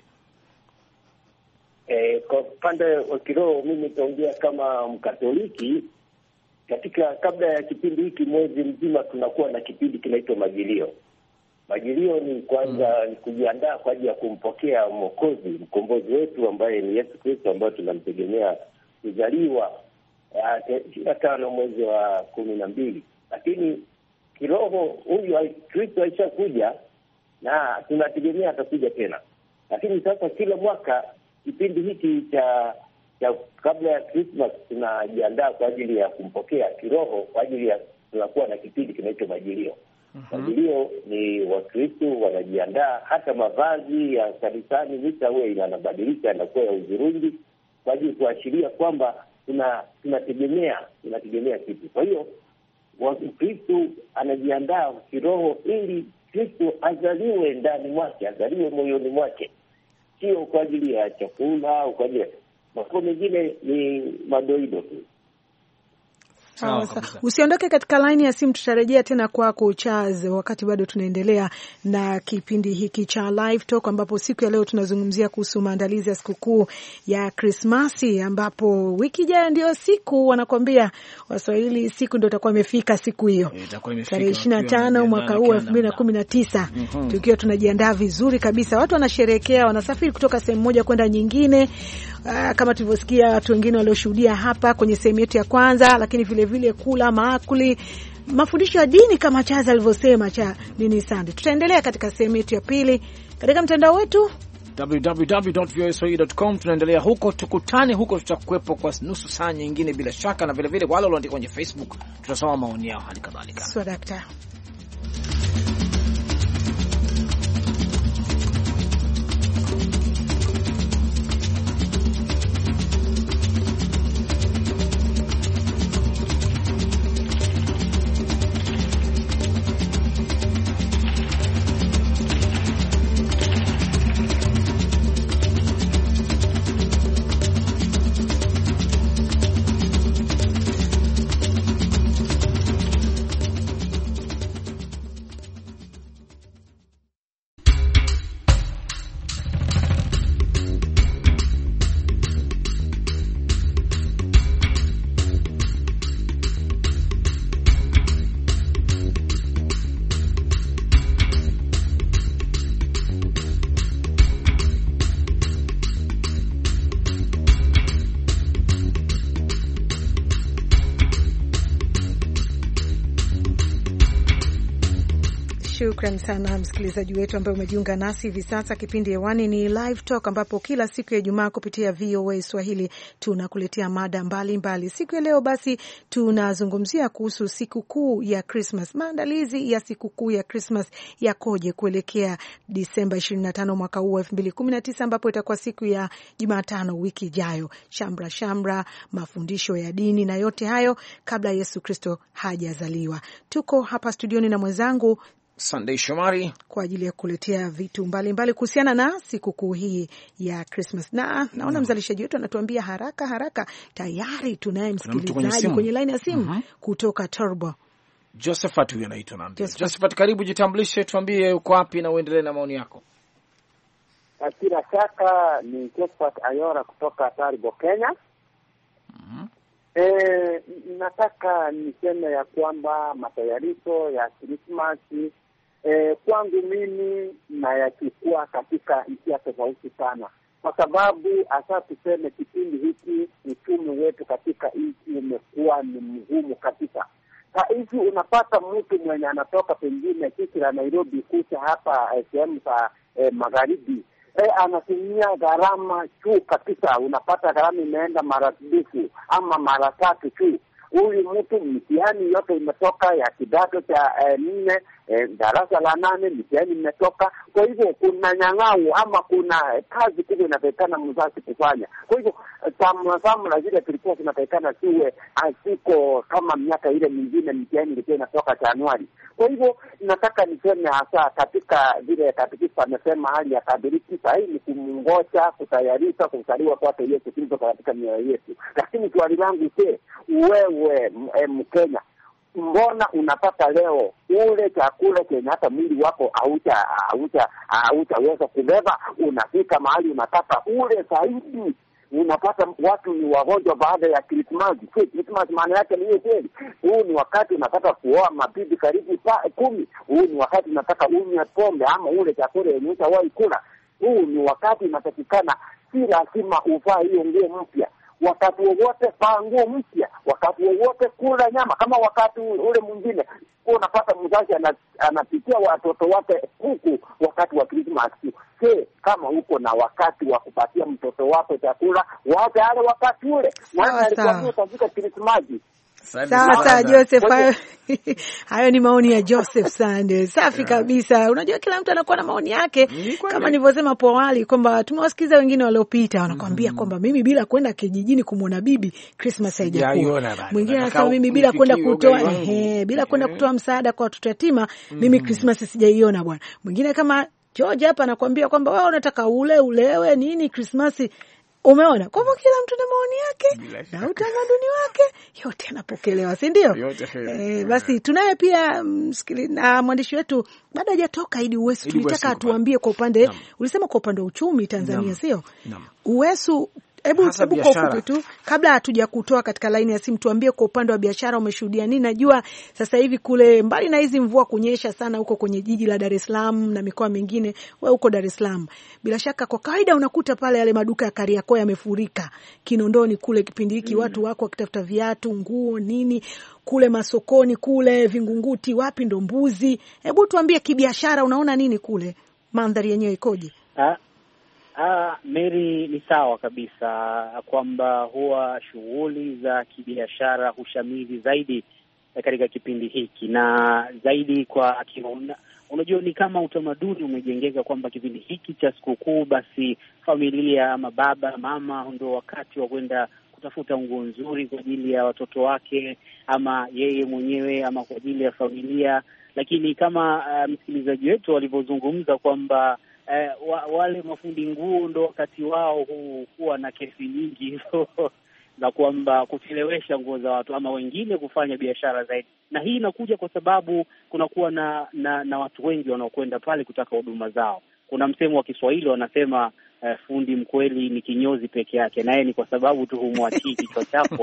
Eh, kwa upande wa kiroho mimi nitaongea kama Mkatoliki. Katika kabla ya kipindi hiki mwezi mzima tunakuwa na kipindi kinaitwa Majilio. Majilio ni kwanza mm. ni kujiandaa kwa ajili ya kumpokea Mwokozi, mkombozi wetu ambaye ni Yesu Kristo ambaye tunamtegemea kuzaliwa ishirini na tano mwezi wa kumi na mbili. Lakini kiroho huyu Kristo alishakuja na tunategemea atakuja tena. Lakini sasa kila mwaka kipindi hiki cha ya kabla ya Christmas tunajiandaa kwa ajili ya kumpokea kiroho, kwa ajili ya tunakuwa na kipindi kinaitwa Majilio. Uh-huh. Majilio ni Wakristo wanajiandaa, hata mavazi ya kanisani mita wewe inabadilika inakuwa ya uzurungi kwa ajili kuashiria kwamba tuna tunategemea tunategemea kitu. Kwa hiyo Wakristo anajiandaa kiroho ili Kristo azaliwe ndani mwake, azaliwe moyoni mwake. Sio kwa ajili ya chakula au kwa ajili mambo mengine, ni madoido tu. Sawa sawa. Usiondoke katika line ya simu, tutarejea tena kwako Charles wakati bado tunaendelea na kipindi hiki cha Live Talk, ambapo siku ya leo tunazungumzia kuhusu maandalizi ya sikukuu ya Krismasi, ambapo wiki ijayo ndio siku wanakuambia Waswahili, siku ndio itakuwa imefika siku hiyo. Tarehe ishirini na tano mwaka huu elfu mbili na kumi na tisa. Mm-hmm. Tukiwa tunajiandaa vizuri kabisa. Watu wanasherehekea, wanasafiri kutoka sehemu moja kwenda nyingine. Uh, kama tulivyosikia watu wengine walioshuhudia hapa kwenye sehemu yetu ya kwanza, lakini vile vile kula maakuli, mafundisho ya dini kama Chaza alivyosema cha Dini Sunday. Tutaendelea katika sehemu yetu ya pili katika mtandao wetu w w w dot v o a swahili dot com. Tunaendelea huko, tukutane huko, tutakuwepo kwa nusu saa nyingine bila shaka, na vile vile wale walioandika kwenye Facebook tutasoma maoni yao hali kadhalika. Sawa daktari. Shukrani sana msikilizaji wetu ambaye umejiunga nasi hivi sasa. Kipindi hewani ni Live Talk, ambapo kila siku ya Ijumaa kupitia V O A Swahili tunakuletea mada mbalimbali mbali. Siku ya leo basi tunazungumzia kuhusu siku kuu ya Christmas. Maandalizi ya siku kuu ya Christmas yakoje kuelekea Disemba ishirini na tano mwaka huu elfu mbili kumi na tisa, ambapo itakuwa siku ya Jumatano wiki ijayo. Shamra shamra, mafundisho ya dini na yote hayo kabla Yesu Kristo hajazaliwa. Tuko hapa studioni na mwenzangu Sunday Shomari kwa ajili ya kuletea vitu mbalimbali kuhusiana na sikukuu hii ya Christmas. Na naona mm. mzalishaji wetu anatuambia haraka haraka tayari tunaye msikilizaji kwenye line ya simu mm-hmm. kutoka Turbo. Josephat huyu anaitwa nani? Josephat, karibu, jitambulishe, tuambie uko wapi na uendelee na maoni yako. Bila shaka ni Josephat Ayora kutoka Turbo, Kenya. Mhm. Eh, nataka niseme ya kwamba matayarisho ya Christmas eh, kwangu mimi nayachukua katika njia tofauti sana, kwa sababu hasa tuseme kipindi hiki uchumi wetu katika nchi umekuwa ni mgumu kabisa. Hivi unapata mtu mwenye anatoka pengine jiji la Nairobi kuja hapa sehemu za eh, magharibi E, anatumia gharama tu kabisa. Unapata gharama imeenda mara dufu ama mara tatu tu. Huyu mtu mtihani yote imetoka ya kidato cha eh, nne, eh, darasa la nane mtihani imetoka. Kwa hivyo kuna nyang'au ama kuna kazi kubwa inatakikana mzazi kufanya. Kwa hivyo tamu tamu na zile tulikuwa tunatakikana siwe asiko kama miaka ile mingine mtihani ilikuwa inatoka Januari. Kwa hivyo nataka niseme hasa katika vile katika amesema hali ya kadiriki sahihi ni kumungoja kutayarisha kuzaliwa kwake Yesu Kristo katika mioyo yetu. Lakini swali langu je, wewe Mkenya, mbona unapata leo ule chakula chenye hata mwili wako hauja hauja hautaweza kubeba? Unafika mahali unataka ule zaidi, unapata watu ni wagonjwa baada ya Christmas. Christmas maana yake ni hiyo kweli. Huu ni wakati unataka kuoa mabibi karibu kumi. Huu ni wakati unataka unywe pombe ama ule chakula yenye utawahi kula. Huu ni wakati unatakikana si lazima uvaa hiyo nguo mpya. Wakati wowote vaa nguo mpya, wakati wowote kula nyama, kama wakati ule mwingine unapata mzazi anapikia watoto wake kuku wakati wa Christmas. Je, kama uko na wakati wa kupatia mtoto wako chakula, waache ale wakati ule. Maana alikuwa katika Christmas. Sasa Joseph, hayo, hayo ni maoni ya Joseph Sande. Safi kabisa. Unajua kila mtu anakuwa na maoni yake. Kama nilivyosema hapo awali kwamba tumewasikiza wengine waliopita wanakuambia mm. kwamba mimi bila kwenda kijijini kumuona bibi Christmas haijakuwa. Mwingine anasema mimi bila kwenda kutoa ehe bila kwenda kutoa msaada kwa watoto yatima mm. mimi Christmas sijaiona bwana. Mwingine kama George hapa anakuambia kwamba wewe unataka ule ulewe nini Christmas. Umeona? Kwa hivyo kila mtu na maoni yake na utamaduni wake, yote yanapokelewa, si ndio? Eh, basi tunaye pia msikili na mwandishi wetu baada hajatoka Idi Uwesu, tulitaka atuambie kwa upande, ulisema kwa upande wa uchumi Tanzania, sio? Uwesu, hebu hebu kwa ufupi tu kabla hatuja kutoa katika line ya simu, tuambie kwa upande wa biashara umeshuhudia nini? Najua sasa hivi kule mbali na hizi mvua kunyesha sana huko kwenye jiji la Dar es Salaam na mikoa mingine, wewe huko Dar es Salaam bila shaka kwa kawaida unakuta pale yale maduka ya Kariakoo yamefurika. Kinondoni kule kipindi hiki mm. watu wako wakitafuta viatu, nguo, nini, kule masokoni kule Vingunguti, wapi ndo mbuzi. Hebu tuambie kibiashara unaona nini kule? Mandhari yenyewe ikoje? Ah Ah, Mary, ni sawa kabisa kwamba huwa shughuli za kibiashara hushamiri zaidi katika kipindi hiki, na zaidi kwa kiona, unajua ni kama utamaduni umejengeka kwamba kipindi hiki cha sikukuu basi familia ama baba mama ndio wakati wa kwenda kutafuta nguo nzuri kwa ajili ya watoto wake ama yeye mwenyewe ama kwa ajili ya familia. Lakini kama uh, msikilizaji wetu walivyozungumza kwamba Eh, wa, wale mafundi nguo ndo wakati wao huwa na kesi nyingi hizo na kwamba kuchelewesha nguo za watu ama wengine kufanya biashara zaidi. Na hii inakuja kwa sababu kunakuwa na, na na watu wengi wanaokwenda pale kutaka huduma zao. kuna msemo wa Kiswahili wanasema Uh, fundi mkweli ni kinyozi peke yake, naye ni kwa sababu tu humwachii kichwa chapo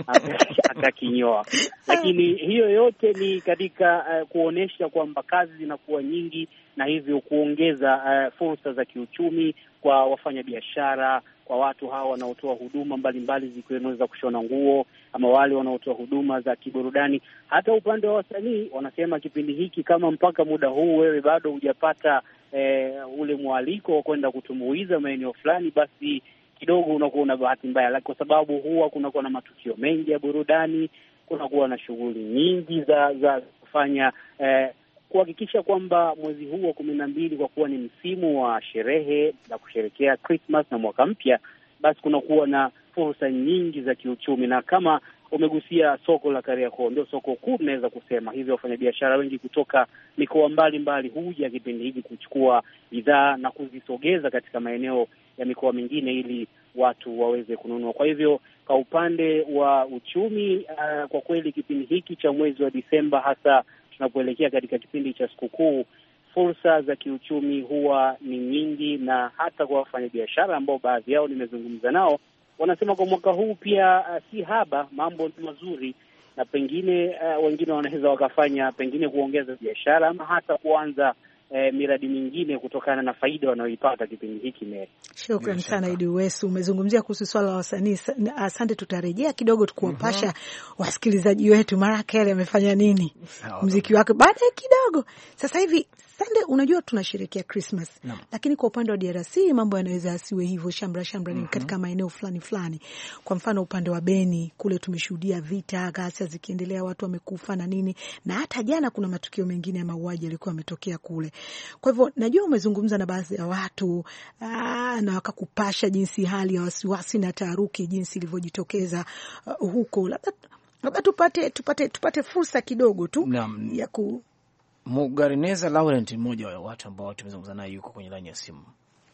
akakinyoa. Lakini hiyo yote ni katika uh, kuonesha kwamba kazi zinakuwa nyingi, na hivyo kuongeza uh, fursa za kiuchumi kwa wafanyabiashara, kwa watu hawa wanaotoa huduma mbalimbali zikiwemo za kushona nguo, ama wale wanaotoa huduma za kiburudani. Hata upande wa wasanii wanasema kipindi hiki, kama mpaka muda huu wewe bado hujapata E, ule mwaliko wa kwenda kutumbuiza maeneo fulani, basi kidogo unakuwa una bahati mbaya, kwa sababu huwa kunakuwa na matukio mengi ya burudani, kunakuwa na shughuli nyingi za za kufanya eh, kuhakikisha kwamba mwezi huu wa kumi na mbili, kwa kuwa ni msimu wa sherehe na kusherekea Christmas na mwaka mpya, basi kunakuwa na fursa nyingi za kiuchumi. Na kama umegusia soko la Kariakoo, ndio soko kuu tunaweza kusema hivyo. Wafanyabiashara wengi kutoka mikoa mbalimbali huja kipindi hiki kuchukua bidhaa na kuzisogeza katika maeneo ya mikoa mingine ili watu waweze kununua. Kwa hivyo kwa upande wa uchumi, uh, kwa kweli kipindi hiki cha mwezi wa Disemba, hasa tunapoelekea katika kipindi cha sikukuu, fursa za kiuchumi huwa ni nyingi, na hata kwa wafanyabiashara ambao baadhi yao nimezungumza nao wanasema kwa mwaka huu pia uh, si haba, mambo ni mazuri, na pengine uh, wengine wanaweza wakafanya pengine kuongeza biashara ama hata kuanza uh, miradi mingine kutokana na faida wanayoipata kipindi hiki. Mary, shukrani sana Idi Uwesu, umezungumzia kuhusu swala la wasanii. Asante, tutarejea kidogo tukuwapasha mm-hmm. wasikilizaji wetu Mariah Carey amefanya nini muziki wake baadaye kidogo. Sasa hivi Sande, unajua tunasherehekea Christmas no. Lakini kwa upande wa D R C mambo yanaweza asiwe hivyo shambra shambra mm -hmm. katika maeneo fulani fulani. Kwa mfano upande wa Beni kule tumeshuhudia vita, ghasia zikiendelea, watu wamekufa na nini, na hata jana kuna matukio mengine ya mauaji yalikuwa yametokea kule. Kwa hivyo najua umezungumza na baadhi ya watu aa, na wakakupasha jinsi hali ya wasiwasi na taharuki jinsi ilivyojitokeza uh, huko. Labda labda tupate tupate tupate fursa kidogo tu no. ya ku Mugarineza Laurent, mmoja wa watu ambao tumezungumza naye, yuko kwenye laini ya simu.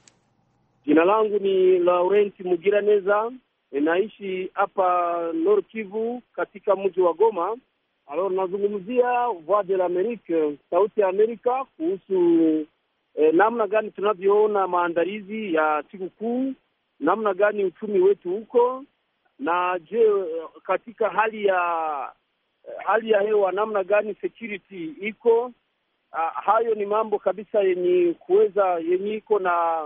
Jina langu ni Laurent Mugiraneza, ninaishi hapa Nord Kivu katika mji wa Goma. Alors nazungumzia Voix de l'Amérique, sauti ya Amerika, kuhusu eh, namna gani tunavyoona maandalizi ya sikukuu, namna gani uchumi wetu huko, na je katika hali ya hali ya hewa namna gani security iko. Uh, hayo ni mambo kabisa yenye kuweza yenye iko na,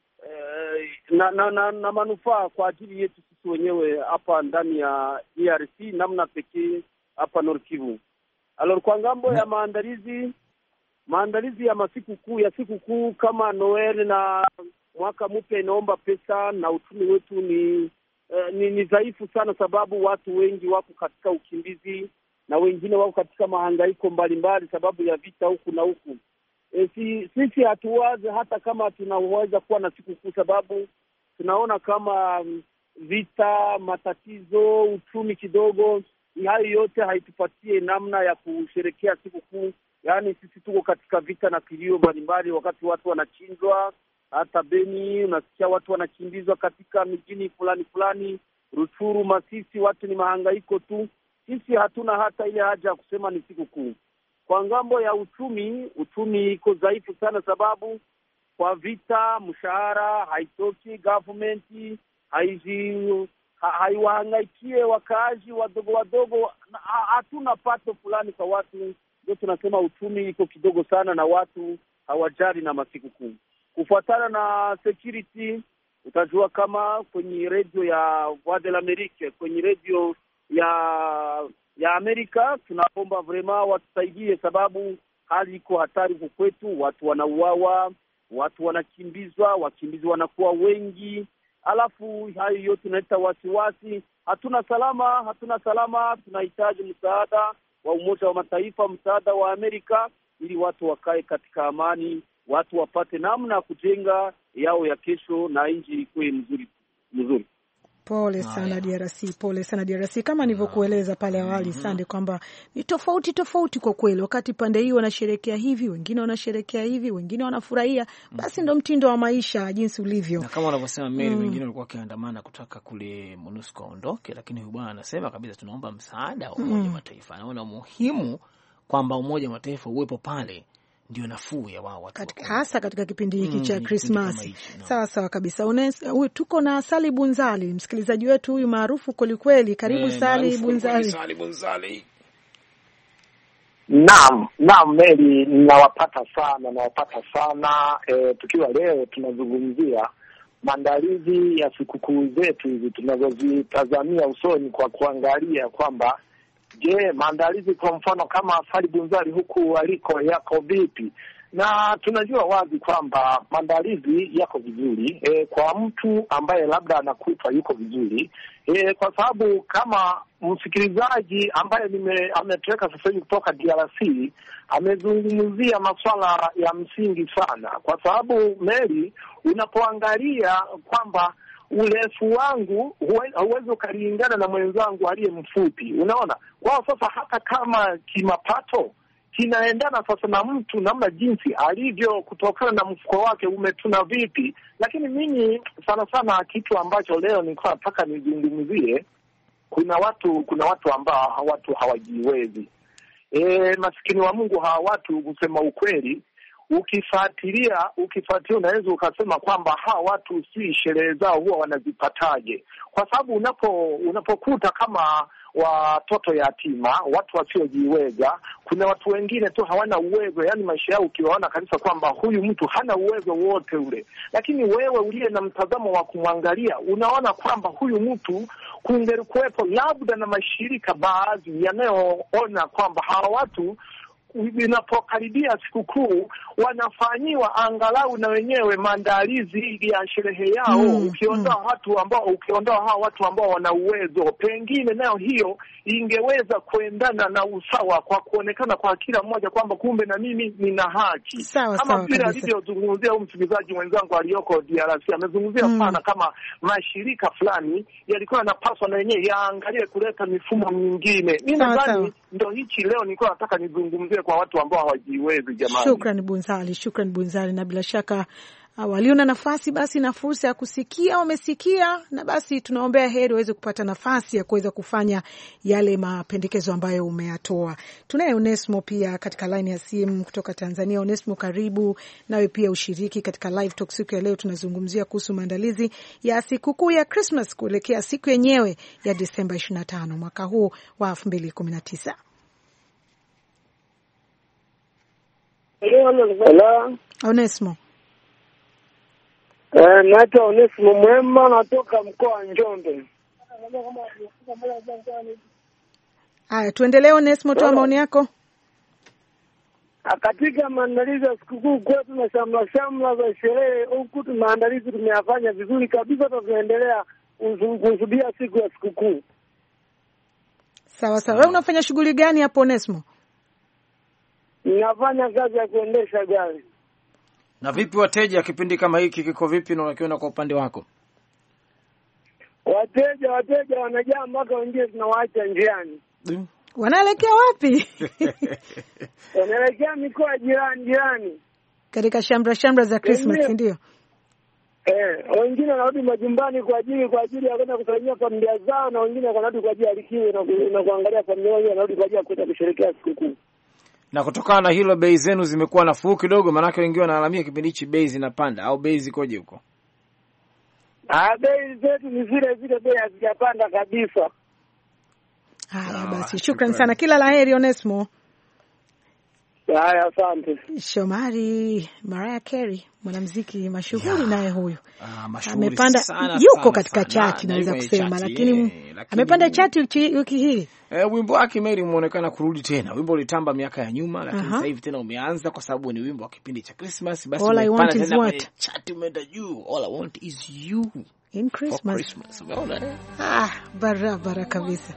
eh, na, na, na, na manufaa kwa ajili yetu sisi wenyewe hapa ndani ya D R C, namna pekee hapa Nord Kivu. Alors kwa ngambo ya maandalizi maandalizi ya masiku kuu ya siku kuu kama Noel na mwaka mpya inaomba pesa, na uchumi wetu ni eh, ni, ni dhaifu sana, sababu watu wengi wako katika ukimbizi na wengine wako katika mahangaiko mbalimbali sababu ya vita huku na huku. E, si, sisi hatuwaze hata kama tunaweza kuwa na siku kuu, sababu tunaona kama vita, matatizo, uchumi kidogo, hayo yote haitupatie namna ya kusherekea siku kuu. Yaani sisi tuko katika vita na kilio mbalimbali, wakati watu wanachinjwa, hata Beni unasikia watu wanakimbizwa katika mijini fulani fulani, Ruchuru, Masisi, watu ni mahangaiko tu. Sisi hatuna hata ile haja ya kusema ni siku kuu. Kwa ngambo ya uchumi, uchumi iko dhaifu sana, sababu kwa vita mshahara haitoki, government haiji haiwahangaikie wakaaji wadogo wadogo, hatuna pato fulani kwa watu, ndio tunasema uchumi iko kidogo sana na watu hawajali na masiku kuu. Kufuatana na security, utajua kama kwenye radio ya Voix de l'Amérique, kwenye radio ya ya Amerika, tunaomba vrema watusaidie, sababu hali iko hatari kwa kwetu. Watu wanauawa, watu wanakimbizwa, wakimbizi wanakuwa wengi, alafu hayo yote tunaleta wasiwasi. Hatuna salama, hatuna salama. Tunahitaji msaada wa Umoja wa Mataifa, msaada wa Amerika, ili watu wakae katika amani, watu wapate namna ya kujenga yao ya kesho na nchi ikuwe mzuri mzuri. Pole sana D R C, pole sana D R C. Kama nilivyokueleza pale awali mm -hmm. Sande, kwamba ni tofauti tofauti kwa kweli. Wakati pande hii wanasherehekea hivi, wengine wanasherehekea hivi, wengine wanafurahia, basi ndo mtindo wa maisha jinsi ulivyo. Na kama wanavyosema Mary, mm. wengine walikuwa wakiandamana kutaka kule MONUSCO aondoke, lakini huyu bwana anasema kabisa tunaomba msaada wa Umoja wa mm. Mataifa. Anaona muhimu kwamba Umoja wa Mataifa uwepo pale ndio nafuu ya wao watu katika, hasa katika kipindi hiki mm, cha Christmas. No. Sawa sawa kabisa. Unes, tuko na Sali Bunzali, msikilizaji wetu huyu maarufu kweli kweli. Karibu eh, Sali Bunzali. Sali Bunzali. Naam, naam Mary, nawapata sana, nawapata sana. E, tukiwa leo tunazungumzia maandalizi ya sikukuu zetu hizi tunazozitazamia usoni, kwa kuangalia kwamba je, maandalizi kwa mfano kama Sali Bunzali huku aliko yako vipi? Na tunajua wazi kwamba maandalizi yako vizuri e, kwa mtu ambaye labda anakufa yuko vizuri e, kwa sababu kama msikilizaji ambaye nime ametoweka sasa hivi kutoka D R C amezungumzia masuala ya msingi sana, kwa sababu Mary, unapoangalia kwamba urefu wangu huwezi ukalingana na mwenzangu aliye mfupi, unaona. Kwa sasa hata kama kimapato kinaendana sasa na mtu namna jinsi alivyo kutokana na mfuko wake umetuna vipi, lakini mimi sana sana kitu ambacho leo nilikuwa nataka nizungumzie, kuna watu kuna watu ambao watu hawajiwezi. E, maskini wa Mungu hawa watu, kusema ukweli, ukifuatilia ukifuatilia unaweza ukasema kwamba hawa watu si sherehe zao huwa wanazipataje, kwa sababu unapo unapokuta kama watoto yatima, watu wasiojiweza, kuna watu wengine tu hawana uwezo, yani maisha yao ukiwaona kabisa kwamba huyu mtu hana uwezo wote ule, lakini wewe uliye na mtazamo wa kumwangalia unaona kwamba huyu mtu kungelikuwepo labda na mashirika baadhi yanayoona kwamba hawa watu inapokaribia sikukuu wanafanyiwa angalau na wenyewe maandalizi ya sherehe yao. Mm, ukiondoa mm. watu ambao ukiondoa hao watu ambao wana uwezo, pengine nayo hiyo ingeweza kuendana na usawa, kwa kuonekana kwa kila mmoja kwamba kumbe na mimi nina haki. Sawa, kama vile alivyozungumzia huyu msikilizaji mwenzangu aliyoko D R C, amezungumzia mm. sana kama mashirika fulani yalikuwa yanapaswa na yenyewe yaangalie kuleta mifumo mingine. Mimi nadhani ndio hichi leo nilikuwa nataka nizungumzie kwa watu ambao hawajiwezi jamani. Shukrani Bunzali, shukrani Bunzali, na bila shaka walio na nafasi basi na fursa ya kusikia wamesikia, na basi tunaombea heri waweze kupata nafasi ya kuweza kufanya yale mapendekezo ambayo umeyatoa. Tunaye Onesmo pia katika line ya simu kutoka Tanzania. Onesmo, karibu nawe pia ushiriki katika live talk siku ya leo. Tunazungumzia kuhusu maandalizi ya sikukuu ya Christmas kuelekea siku yenyewe ya Desemba ishirini na tano mwaka huu wa elfu mbili kumi na tisa. Hello. Onesmo. Eh, naitwa Onesmo Mwema, natoka mkoa wa Njombe. Haya, tuendelee Onesmo, toa maoni yako. Katika maandalizi ya sikukuu kwetu na shamla shamla za sherehe huku, maandalizi tumeyafanya vizuri kabisa, tunaendelea kusudia siku ya sikukuu. Sawa sawa. Wewe unafanya shughuli gani hapo Onesmo? Ninafanya kazi ya kuendesha gari. Na vipi wateja, kipindi kama hiki kiko vipi na unakiona kwa upande wako? Wateja wateja wanajaa mpaka wengine tunawaacha njiani. Mm. Wanaelekea wapi? Wanaelekea mikoa jirani jirani. Katika shambra shambra za Christmas, ndio. Eh, wengine wanarudi majumbani kwa ajili kwa ajili ya kwenda kusalimia familia zao, na wengine wanarudi kwa ajili ya likizo na, na kuangalia familia yao, wanarudi kwa ajili ya kwenda kusherehekea sikukuu. Na kutokana na hilo bei zenu zimekuwa nafuu kidogo, maana wengine wanalalamika kipindi hichi bei zinapanda, au bei zikoje huko? Ah, bei zetu ni zile zile, bei hazijapanda kabisa. Haya basi, shukrani sana, kila laheri Onesmo. Haya, asante. Shomari Mariah Carey, mwanamuziki mashuhuri, naye huyu ah, amepanda sana, yuko katika chati naweza kusema, lakini eh, amepanda chati wiki hii. Eh, wimbo wake Mary umeonekana kurudi tena. Wimbo ulitamba miaka ya nyuma, lakini sasa hivi tena umeanza kwa sababu ni wimbo wa kipindi cha Christmas. Basi umepanda tena kwenye chati, umeenda juu. All I want is you in Christmas. Christmas. Umeona? Ah, barabara kabisa.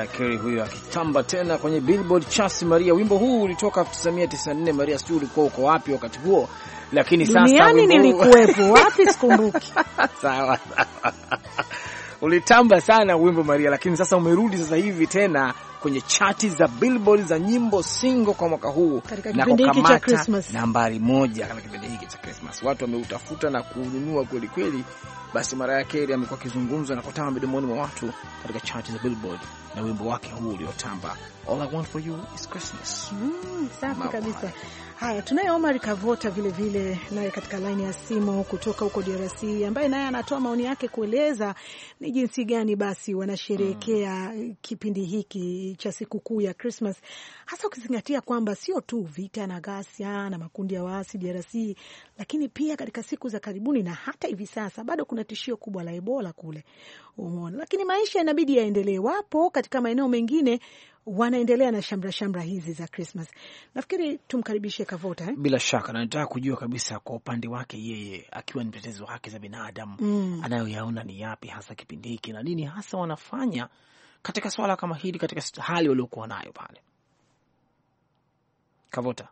Mariah Carey huyo akitamba tena kwenye Billboard Charts. Maria, wimbo huu ulitoka elfu tisa mia tisini na nne. Maria, sijui ulikuwa uko wapi wakati huo, lakini sasa duniani nilikuwepo wapi sikumbuki. Sawa sawa. Ulitamba sana wimbo Maria, lakini sasa umerudi sasa hivi tena kwenye chati za Billboard za nyimbo single kwa mwaka huu na kukamata nambari moja katika kipindi hiki cha Christmas. Watu wameutafuta na kununua kweli kweli. Basi Mariah Carey amekuwa kizungumza na kutamba midomoni mwa watu katika chati za Billboard na wimbo wake huu uliotamba All I Want For You Is Christmas. Mm, safi kabisa. Haya, tunaye Omar Kavota vile vile naye katika line ya simu kutoka huko D R C, ambaye naye anatoa maoni yake kueleza ni jinsi gani basi wanasherehekea mm. kipindi hiki cha sikukuu ya Christmas, hasa ukizingatia kwamba sio tu vita na ghasia na makundi ya waasi D R C, lakini pia katika siku za karibuni na hata hivi sasa bado kuna tishio kubwa la Ebola kule. Umeona, lakini maisha yanabidi yaendelee. Wapo katika maeneo mengine wanaendelea na shamra shamra hizi za Christmas. Nafikiri tumkaribishe Kavota eh? Bila shaka, na nataka kujua kabisa kwa upande wake yeye akiwa ni mtetezi wa haki za binadamu mm. anayoyaona ni yapi hasa kipindi hiki na nini hasa wanafanya katika swala kama hili katika hali waliokuwa nayo pale. Kavota.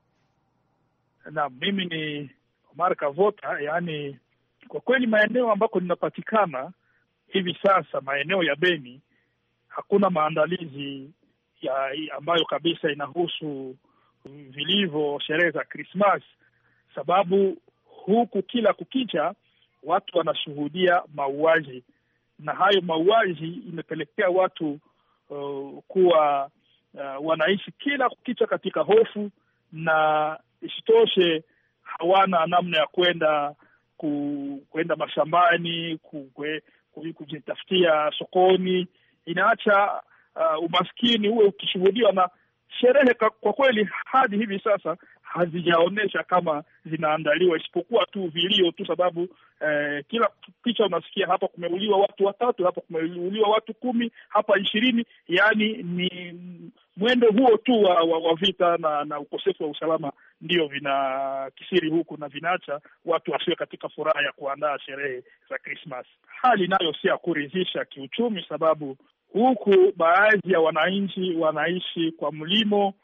Na mimi ni Omar Kavota, yani kwa kweli maeneo ambako ninapatikana hivi sasa, maeneo ya Beni, hakuna maandalizi ya ambayo kabisa inahusu vilivyo sherehe za Christmas, sababu huku kila kukicha watu wanashuhudia mauaji, na hayo mauaji imepelekea watu uh, kuwa uh, wanaishi kila kukicha katika hofu, na isitoshe hawana namna ya kwenda ku, kwenda mashambani ku, ku, kujitafutia sokoni. Inaacha uh, umaskini uwe ukishuhudiwa, na sherehe kwa kweli hadi hivi sasa hazijaonesha kama zinaandaliwa, isipokuwa tu vilio tu, sababu eh, kila picha unasikia hapa kumeuliwa watu watatu, hapa kumeuliwa watu kumi, hapa ishirini. Yani ni mwendo huo tu wa, wa, wa vita na, na ukosefu wa usalama ndio vina kisiri huku na vinaacha watu wasiwe katika furaha ya kuandaa sherehe za Christmas. Hali nayo si ya kuridhisha kiuchumi, sababu huku baadhi ya wananchi wanaishi kwa mlimo.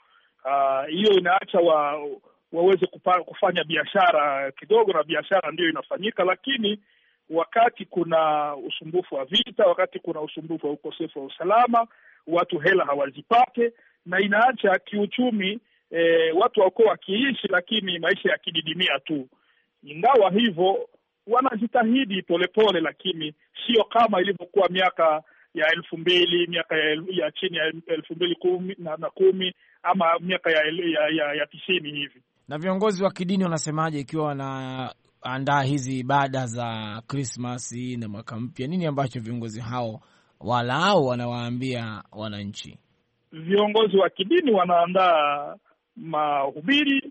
Hiyo uh, inaacha wa, waweze kupa, kufanya biashara kidogo, na biashara ndio inafanyika, lakini wakati kuna usumbufu wa vita, wakati kuna usumbufu wa ukosefu wa usalama, watu hela hawazipate, na inaacha kiuchumi e, watu wako wakiishi, lakini maisha yakididimia tu. Ingawa hivyo wanajitahidi polepole, lakini sio kama ilivyokuwa miaka ya elfu mbili, miaka ya, ya chini ya elfu mbili kumi na, na kumi ama miaka ya, ya, ya, ya tisini hivi. Na viongozi wa kidini wanasemaje ikiwa wanaandaa hizi ibada za Christmas na mwaka mpya? Nini ambacho viongozi hao walao wanawaambia wananchi? Viongozi wa kidini wanaandaa mahubiri,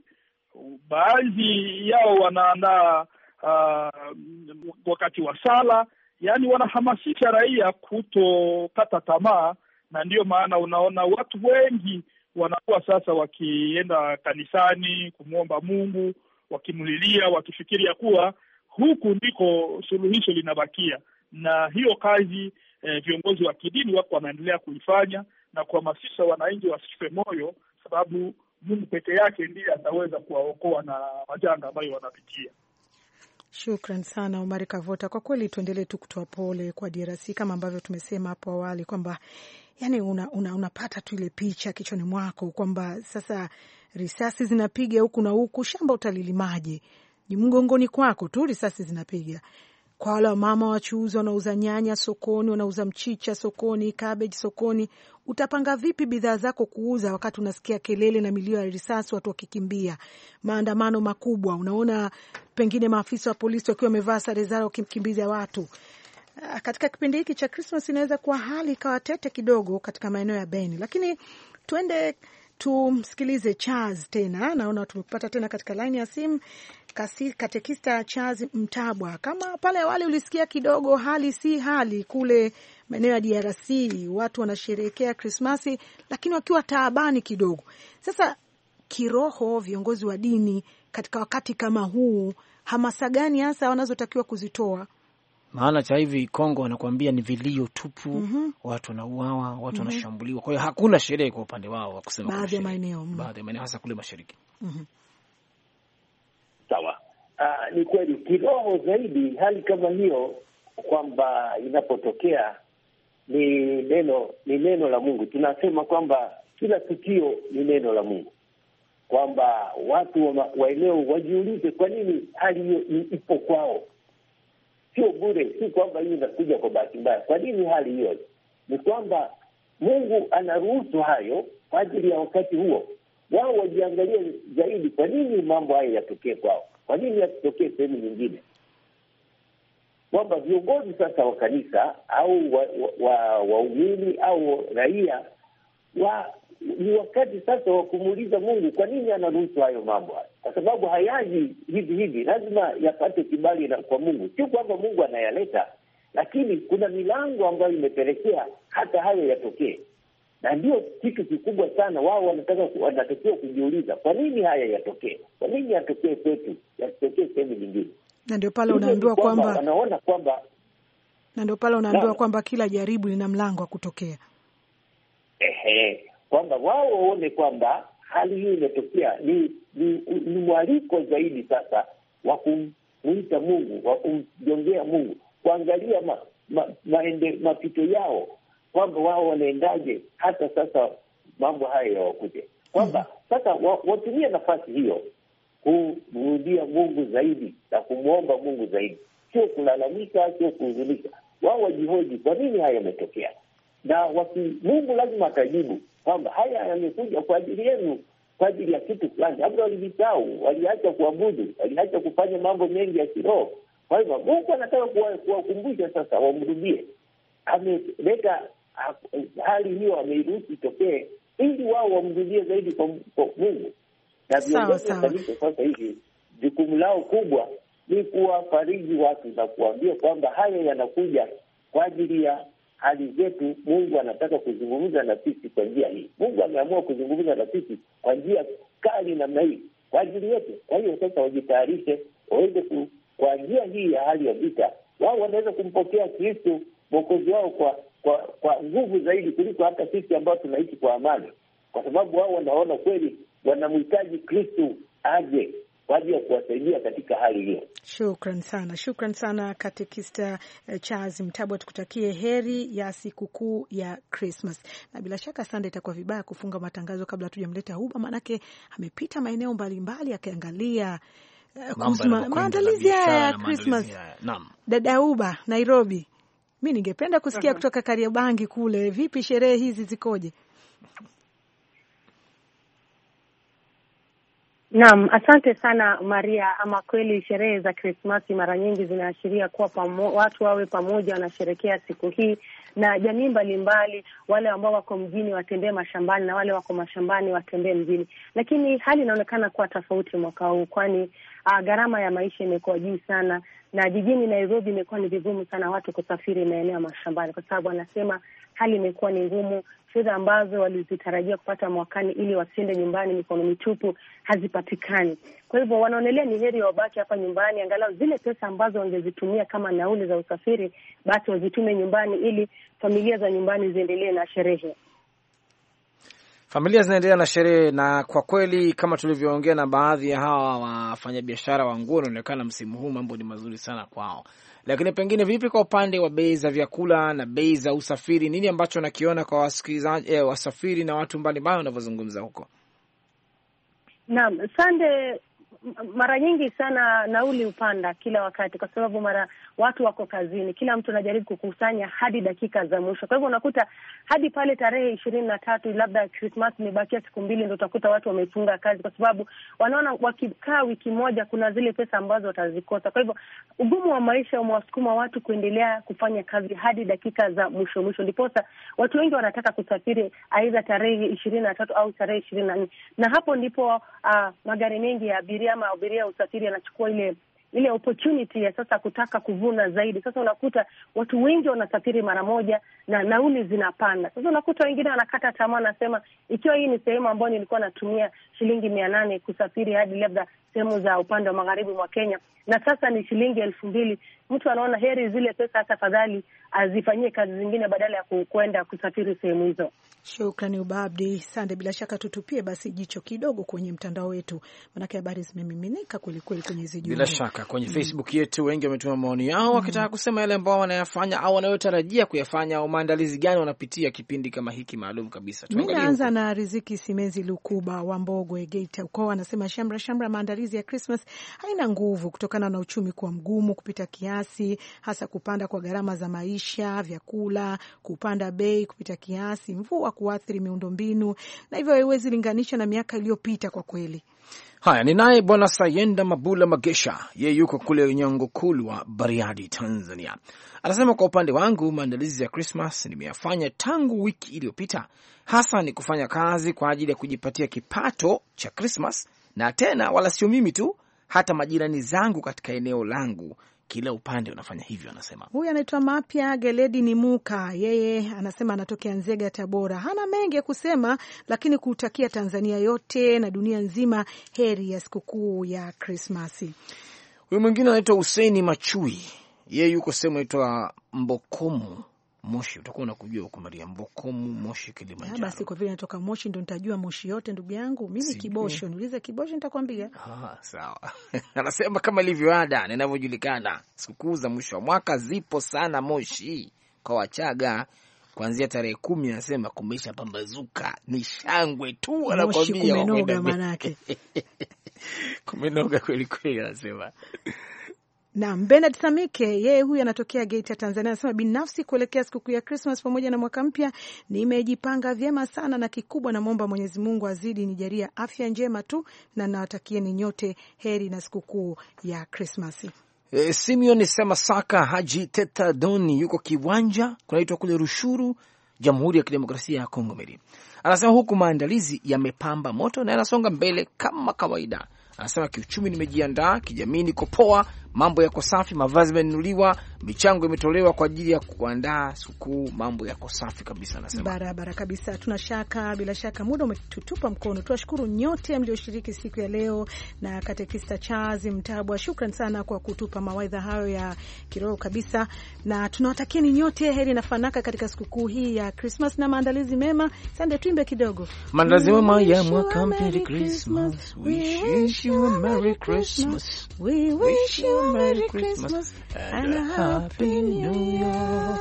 baadhi yao wanaandaa uh, wakati wa sala, yani wanahamasisha raia kutokata tamaa, na ndiyo maana unaona watu wengi wanakuwa sasa wakienda kanisani kumwomba Mungu, wakimlilia, wakifikiria kuwa huku ndiko suluhisho linabakia. Na hiyo kazi eh, viongozi wa kidini wako wanaendelea kuifanya na kuhamasisha wananchi wasife moyo, sababu Mungu peke yake ndiye ataweza kuwaokoa na majanga ambayo wanapitia. Shukran sana Omar Kavota. Kwa kweli tuendelee tu kutoa pole kwa D R C kama ambavyo tumesema hapo awali kwamba yani una, una, unapata tu ile picha kichwani mwako kwamba sasa risasi zinapiga huku na huku, shamba utalilimaje? Ni mgongoni kwako tu risasi zinapiga. Kwa wale mama wachuuzi wanauza nyanya sokoni, wanauza mchicha sokoni, cabbage sokoni, utapanga vipi bidhaa zako kuuza wakati unasikia kelele na milio ya risasi, watu wakikimbia, maandamano makubwa, unaona pengine maafisa wa polisi wakiwa wamevaa sare zao wakimkimbiza watu. Katika kipindi hiki cha Christmas inaweza kuwa hali ikawa tete kidogo katika maeneo ya Beni, lakini tuende tumsikilize Charles tena. Naona tumepata tena katika line ya simu kasi katekista Charles Mtabwa. Kama pale awali ulisikia kidogo hali si hali kule maeneo ya D R C, watu wanasherehekea Christmas lakini wakiwa taabani kidogo. Sasa kiroho, viongozi wa dini katika wakati kama huu, hamasa gani hasa wanazotakiwa kuzitoa? Maana cha hivi Kongo wanakuambia ni vilio tupu, mm -hmm. watu wanauawa, watu wanashambuliwa. Mm -hmm. Kwa hiyo hakuna sherehe kwa upande wao wa kusema baadhi ya maeneo, baadhi ya maeneo hasa kule mashariki. mm -hmm. Sawa. Uh, ni kweli kiroho zaidi hali kama hiyo, kwamba inapotokea ni neno ni neno la Mungu. Tunasema kwamba kila tukio ni neno la Mungu, kwamba watu wa, wa eneo wajiulize kwa nini hali hiyo ipo kwao. Sio bure, si kwamba hii inakuja kwa bahati mbaya. Kwa nini hali hiyo? Ni kwamba Mungu anaruhusu hayo kwa ajili ya wakati huo. Wao wajiangalie zaidi, kwa nini mambo haya yatokee kwao, kwa nini yatokee sehemu nyingine. Kwamba viongozi sasa wa kanisa au waumini wa, wa, wa au raia wa, ni wakati sasa wa kumuuliza Mungu kwa nini anaruhusu hayo mambo haya, kwa sababu hayaji hivi hivi, lazima yapate kibali na kwa Mungu. Sio kwamba Mungu anayaleta, lakini kuna milango ambayo imepelekea hata hayo yatokee, na ndio kitu kikubwa sana. Wao wanataka wanatakiwa kujiuliza kwa nini haya yatokee, kwa nini yatokee kwetu, yatokee sehemu nyingine. Na ndio pale unaambiwa kwamba wanaona kwamba na ndio pale unaambiwa kwamba kila jaribu lina mlango wa kutokea. Ehe, kwamba wao waone kwamba hali hii imetokea ni ni, ni mwaliko zaidi sasa wa kumuita Mungu, wa kumjongea Mungu, kuangalia ma, ma, maende, mapito yao, kwamba wao wanaendaje hata sasa mambo haya yawakuje, kwamba mm -hmm. sasa watumie nafasi hiyo kumrudia Mungu zaidi na kumwomba Mungu zaidi, sio kulalamika, sio kuhuzunika. Wao wajihoji kwa nini haya yametokea, na waki, Mungu lazima atajibu kwamba haya yamekuja kwa ajili yenu, kwa ajili ya kitu fulani. Labda walijisahau, waliacha kuabudu, waliacha kufanya mambo mengi ya kiroho. Kwa hivyo Mungu anataka kuwakumbusha sasa wamrudie. Ameleta hali hiyo, ameiruhusu itokee ili wao wamrudie zaidi kwa, kwa Mungu. Na viongozi wa kanisa sasa hivi jukumu lao kubwa ni kuwafariji watu na kuambia kwamba haya yanakuja kwa ajili ya hali zetu. Mungu anataka kuzungumza na sisi kwa njia hii. Mungu ameamua kuzungumza na sisi kwa njia kali namna hii kwa ajili yetu. Kwa hiyo sasa wajitayarishe, waweze ku, kwa njia hii ya hali ya vita, wao wanaweza kumpokea Kristo Mwokozi wao kwa kwa kwa nguvu zaidi kuliko hata sisi ambao tunaishi kwa amani, kwa sababu wao wanaona kweli wanamhitaji Kristo aje kwa ajili ya kuwasaidia katika hali hiyo. Shukran sana, shukran sana Katekista uh, Charles Mtabwa. Tukutakie heri ya sikukuu ya Christmas, na bila shaka Sunday itakuwa vibaya kufunga matangazo kabla tujamleta Huba, manake amepita maeneo mbalimbali akiangalia uh, maandalizi haya ya Christmas. Naam, dada Huba, Nairobi, mimi ningependa kusikia uh -huh. kutoka Kariobangi kule, vipi sherehe hizi zikoje? Naam, asante sana Maria. Ama kweli sherehe za Krismasi mara nyingi zinaashiria kuwa pamo, watu wawe pamoja wanasherehekea siku hii, na jamii mbalimbali, wale ambao wako mjini watembee mashambani na wale wako mashambani watembee mjini. Lakini hali inaonekana kuwa tofauti mwaka huu, kwani uh, gharama ya maisha imekuwa juu sana, na jijini Nairobi imekuwa ni vigumu sana watu kusafiri maeneo ya mashambani, kwa sababu wanasema hali imekuwa ni ngumu. Fedha ambazo walizitarajia kupata mwakani ili wasiende nyumbani mikono mitupu hazipatikani. Kwa hivyo wanaonelea ni heri wabaki hapa nyumbani, angalau zile pesa ambazo wangezitumia kama nauli za usafiri basi wazitume nyumbani ili familia za nyumbani ziendelee na sherehe. Familia zinaendelea na sherehe, na kwa kweli kama tulivyoongea na baadhi ya hawa wafanyabiashara wa nguo, inaonekana msimu huu mambo ni mazuri sana kwao. Lakini pengine vipi kwa upande wa bei za vyakula na bei za usafiri? Nini ambacho nakiona kwa wasikilizaji eh, wasafiri na watu mbalimbali wanavyozungumza huko? Naam, Sande, mara nyingi sana nauli upanda kila wakati, kwa sababu mara watu wako kazini, kila mtu anajaribu kukusanya hadi dakika za mwisho. Kwa hivyo unakuta hadi pale tarehe ishirini na tatu labda Christmas imebakia siku mbili, ndio utakuta watu wamefunga kazi, kwa sababu wanaona wakikaa wiki moja kuna zile pesa ambazo watazikosa. Kwa hivyo ugumu wa maisha umewasukuma watu kuendelea kufanya kazi hadi dakika za mwisho mwisho, ndiposa watu wengi wanataka kusafiri aidha tarehe ishirini na tatu au tarehe ishirini na nne, na hapo ndipo uh, magari mengi ya abiria ama abiria usafiri yanachukua ile ile opportunity ya sasa kutaka kuvuna zaidi. Sasa unakuta watu wengi wanasafiri mara moja na nauli zinapanda. Sasa unakuta wengine wanakata tamaa, nasema ikiwa hii ni sehemu ambayo nilikuwa natumia shilingi mia nane kusafiri hadi labda sehemu za upande wa magharibi mwa Kenya, na sasa ni shilingi elfu mbili. Mtu anaona heri zile pesa hata fadhali azifanyie kazi zingine badala ya kwenda kusafiri sehemu hizo. Shukrani Ubabdi. Sande, bila shaka tutupie basi jicho kidogo kwenye mtandao wetu, manake habari zimemiminika kweli kweli kwenye hizo jumbe. Bila shaka kwenye mm. Facebook yetu wengi wametuma maoni yao wakitaka mm. kusema yale ambao wanayafanya au wanayotarajia kuyafanya au maandalizi gani wanapitia kipindi kama hiki maalum kabisa. Tuangalie. Naanza na Riziki Simezi Lukuba wa Mbogwe Geita. Ukoo anasema shamra shamra maandalizi ya Christmas haina nguvu kutokana na uchumi kuwa mgumu kupita kiasi, hasa kupanda kwa gharama za maisha, vyakula kupanda bei kupita kiasi, mvua kuathiri miundombinu, na hivyo haiwezi linganisha na miaka iliyopita kwa kweli. Haya, ni naye Bwana Sayenda Mabula Magesha, yeye yuko kule Nyango Kulwa, Bariadi, Tanzania. Anasema kwa upande wangu maandalizi ya Christmas nimeyafanya tangu wiki iliyopita, hasa ni kufanya kazi kwa ajili ya kujipatia kipato cha Christmas, na tena wala sio mimi tu, hata majirani zangu katika eneo langu kila upande unafanya hivyo. Anasema huyu anaitwa Mapya Geledi ni Muka, yeye anasema anatokea Nzega, Tabora. Hana mengi ya kusema, lakini kutakia Tanzania yote na dunia nzima heri ya sikukuu ya Krismasi. Huyu mwingine anaitwa Hussein Machui, yeye yuko sehemu inaitwa Mbokomu Moshi. Utakuwa unakujua huko Maria, Mbokomu Moshi, Kilimanjaro. Basi kwa vile natoka Moshi ndo nitajua Moshi yote ndugu yangu. Mimi Kibosho, niulize Kibosho nitakwambia. Ah, sawa. Anasema kama ilivyo ada ninavyojulikana, sikukuu za mwisho wa mwaka zipo sana Moshi kwa Wachaga. Kuanzia tarehe kumi anasema kumesha pambazuka, ni shangwe tu anakwambia. Kumenoga manake. Kumenoga kweli kweli anasema. Na Bernard Samike, yeye huyu anatokea Geita, Tanzania, anasema binafsi kuelekea sikukuu ya Christmas pamoja na mwaka mpya nimejipanga vyema sana, na kikubwa na muomba Mwenyezi Mungu azidi nijalia afya njema tu, na nawatakieni nyote heri na sikukuu ya Christmas. E, Simeon sema Saka Haji Teta Doni yuko Kiwanja kunaitwa kule Rushuru, Jamhuri ya Kidemokrasia ya Kongo Meri. Anasema huku maandalizi yamepamba moto na yanasonga mbele kama kawaida. Anasema kiuchumi nimejiandaa, kijamii niko poa, mambo yako safi, mavazi yamenunuliwa, michango imetolewa kwa ajili ya kuandaa sikukuu, mambo yako safi kabisa. Anasema barabara kabisa. Tuna shaka bila shaka muda umetutupa mkono. Tuwashukuru nyote mlioshiriki siku ya leo, na katekista Charles Mtabwa, shukrani sana kwa kutupa mawaidha hayo ya kiroho kabisa, na tunawatakieni nyote heri na fanaka katika sikukuu hii ya Christmas na maandalizi mema. Sande, tuimbe kidogo. Maandalizi mema ya mwaka mpya Christmas. We wish you a Merry Christmas. We wish you a Merry Christmas and a Happy New Year.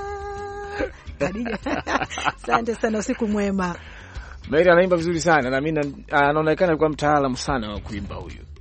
Asante sana, usiku mwema. Mary anaimba vizuri sana na mimi anaonekana kuwa mtaalamu sana wa kuimba huyu.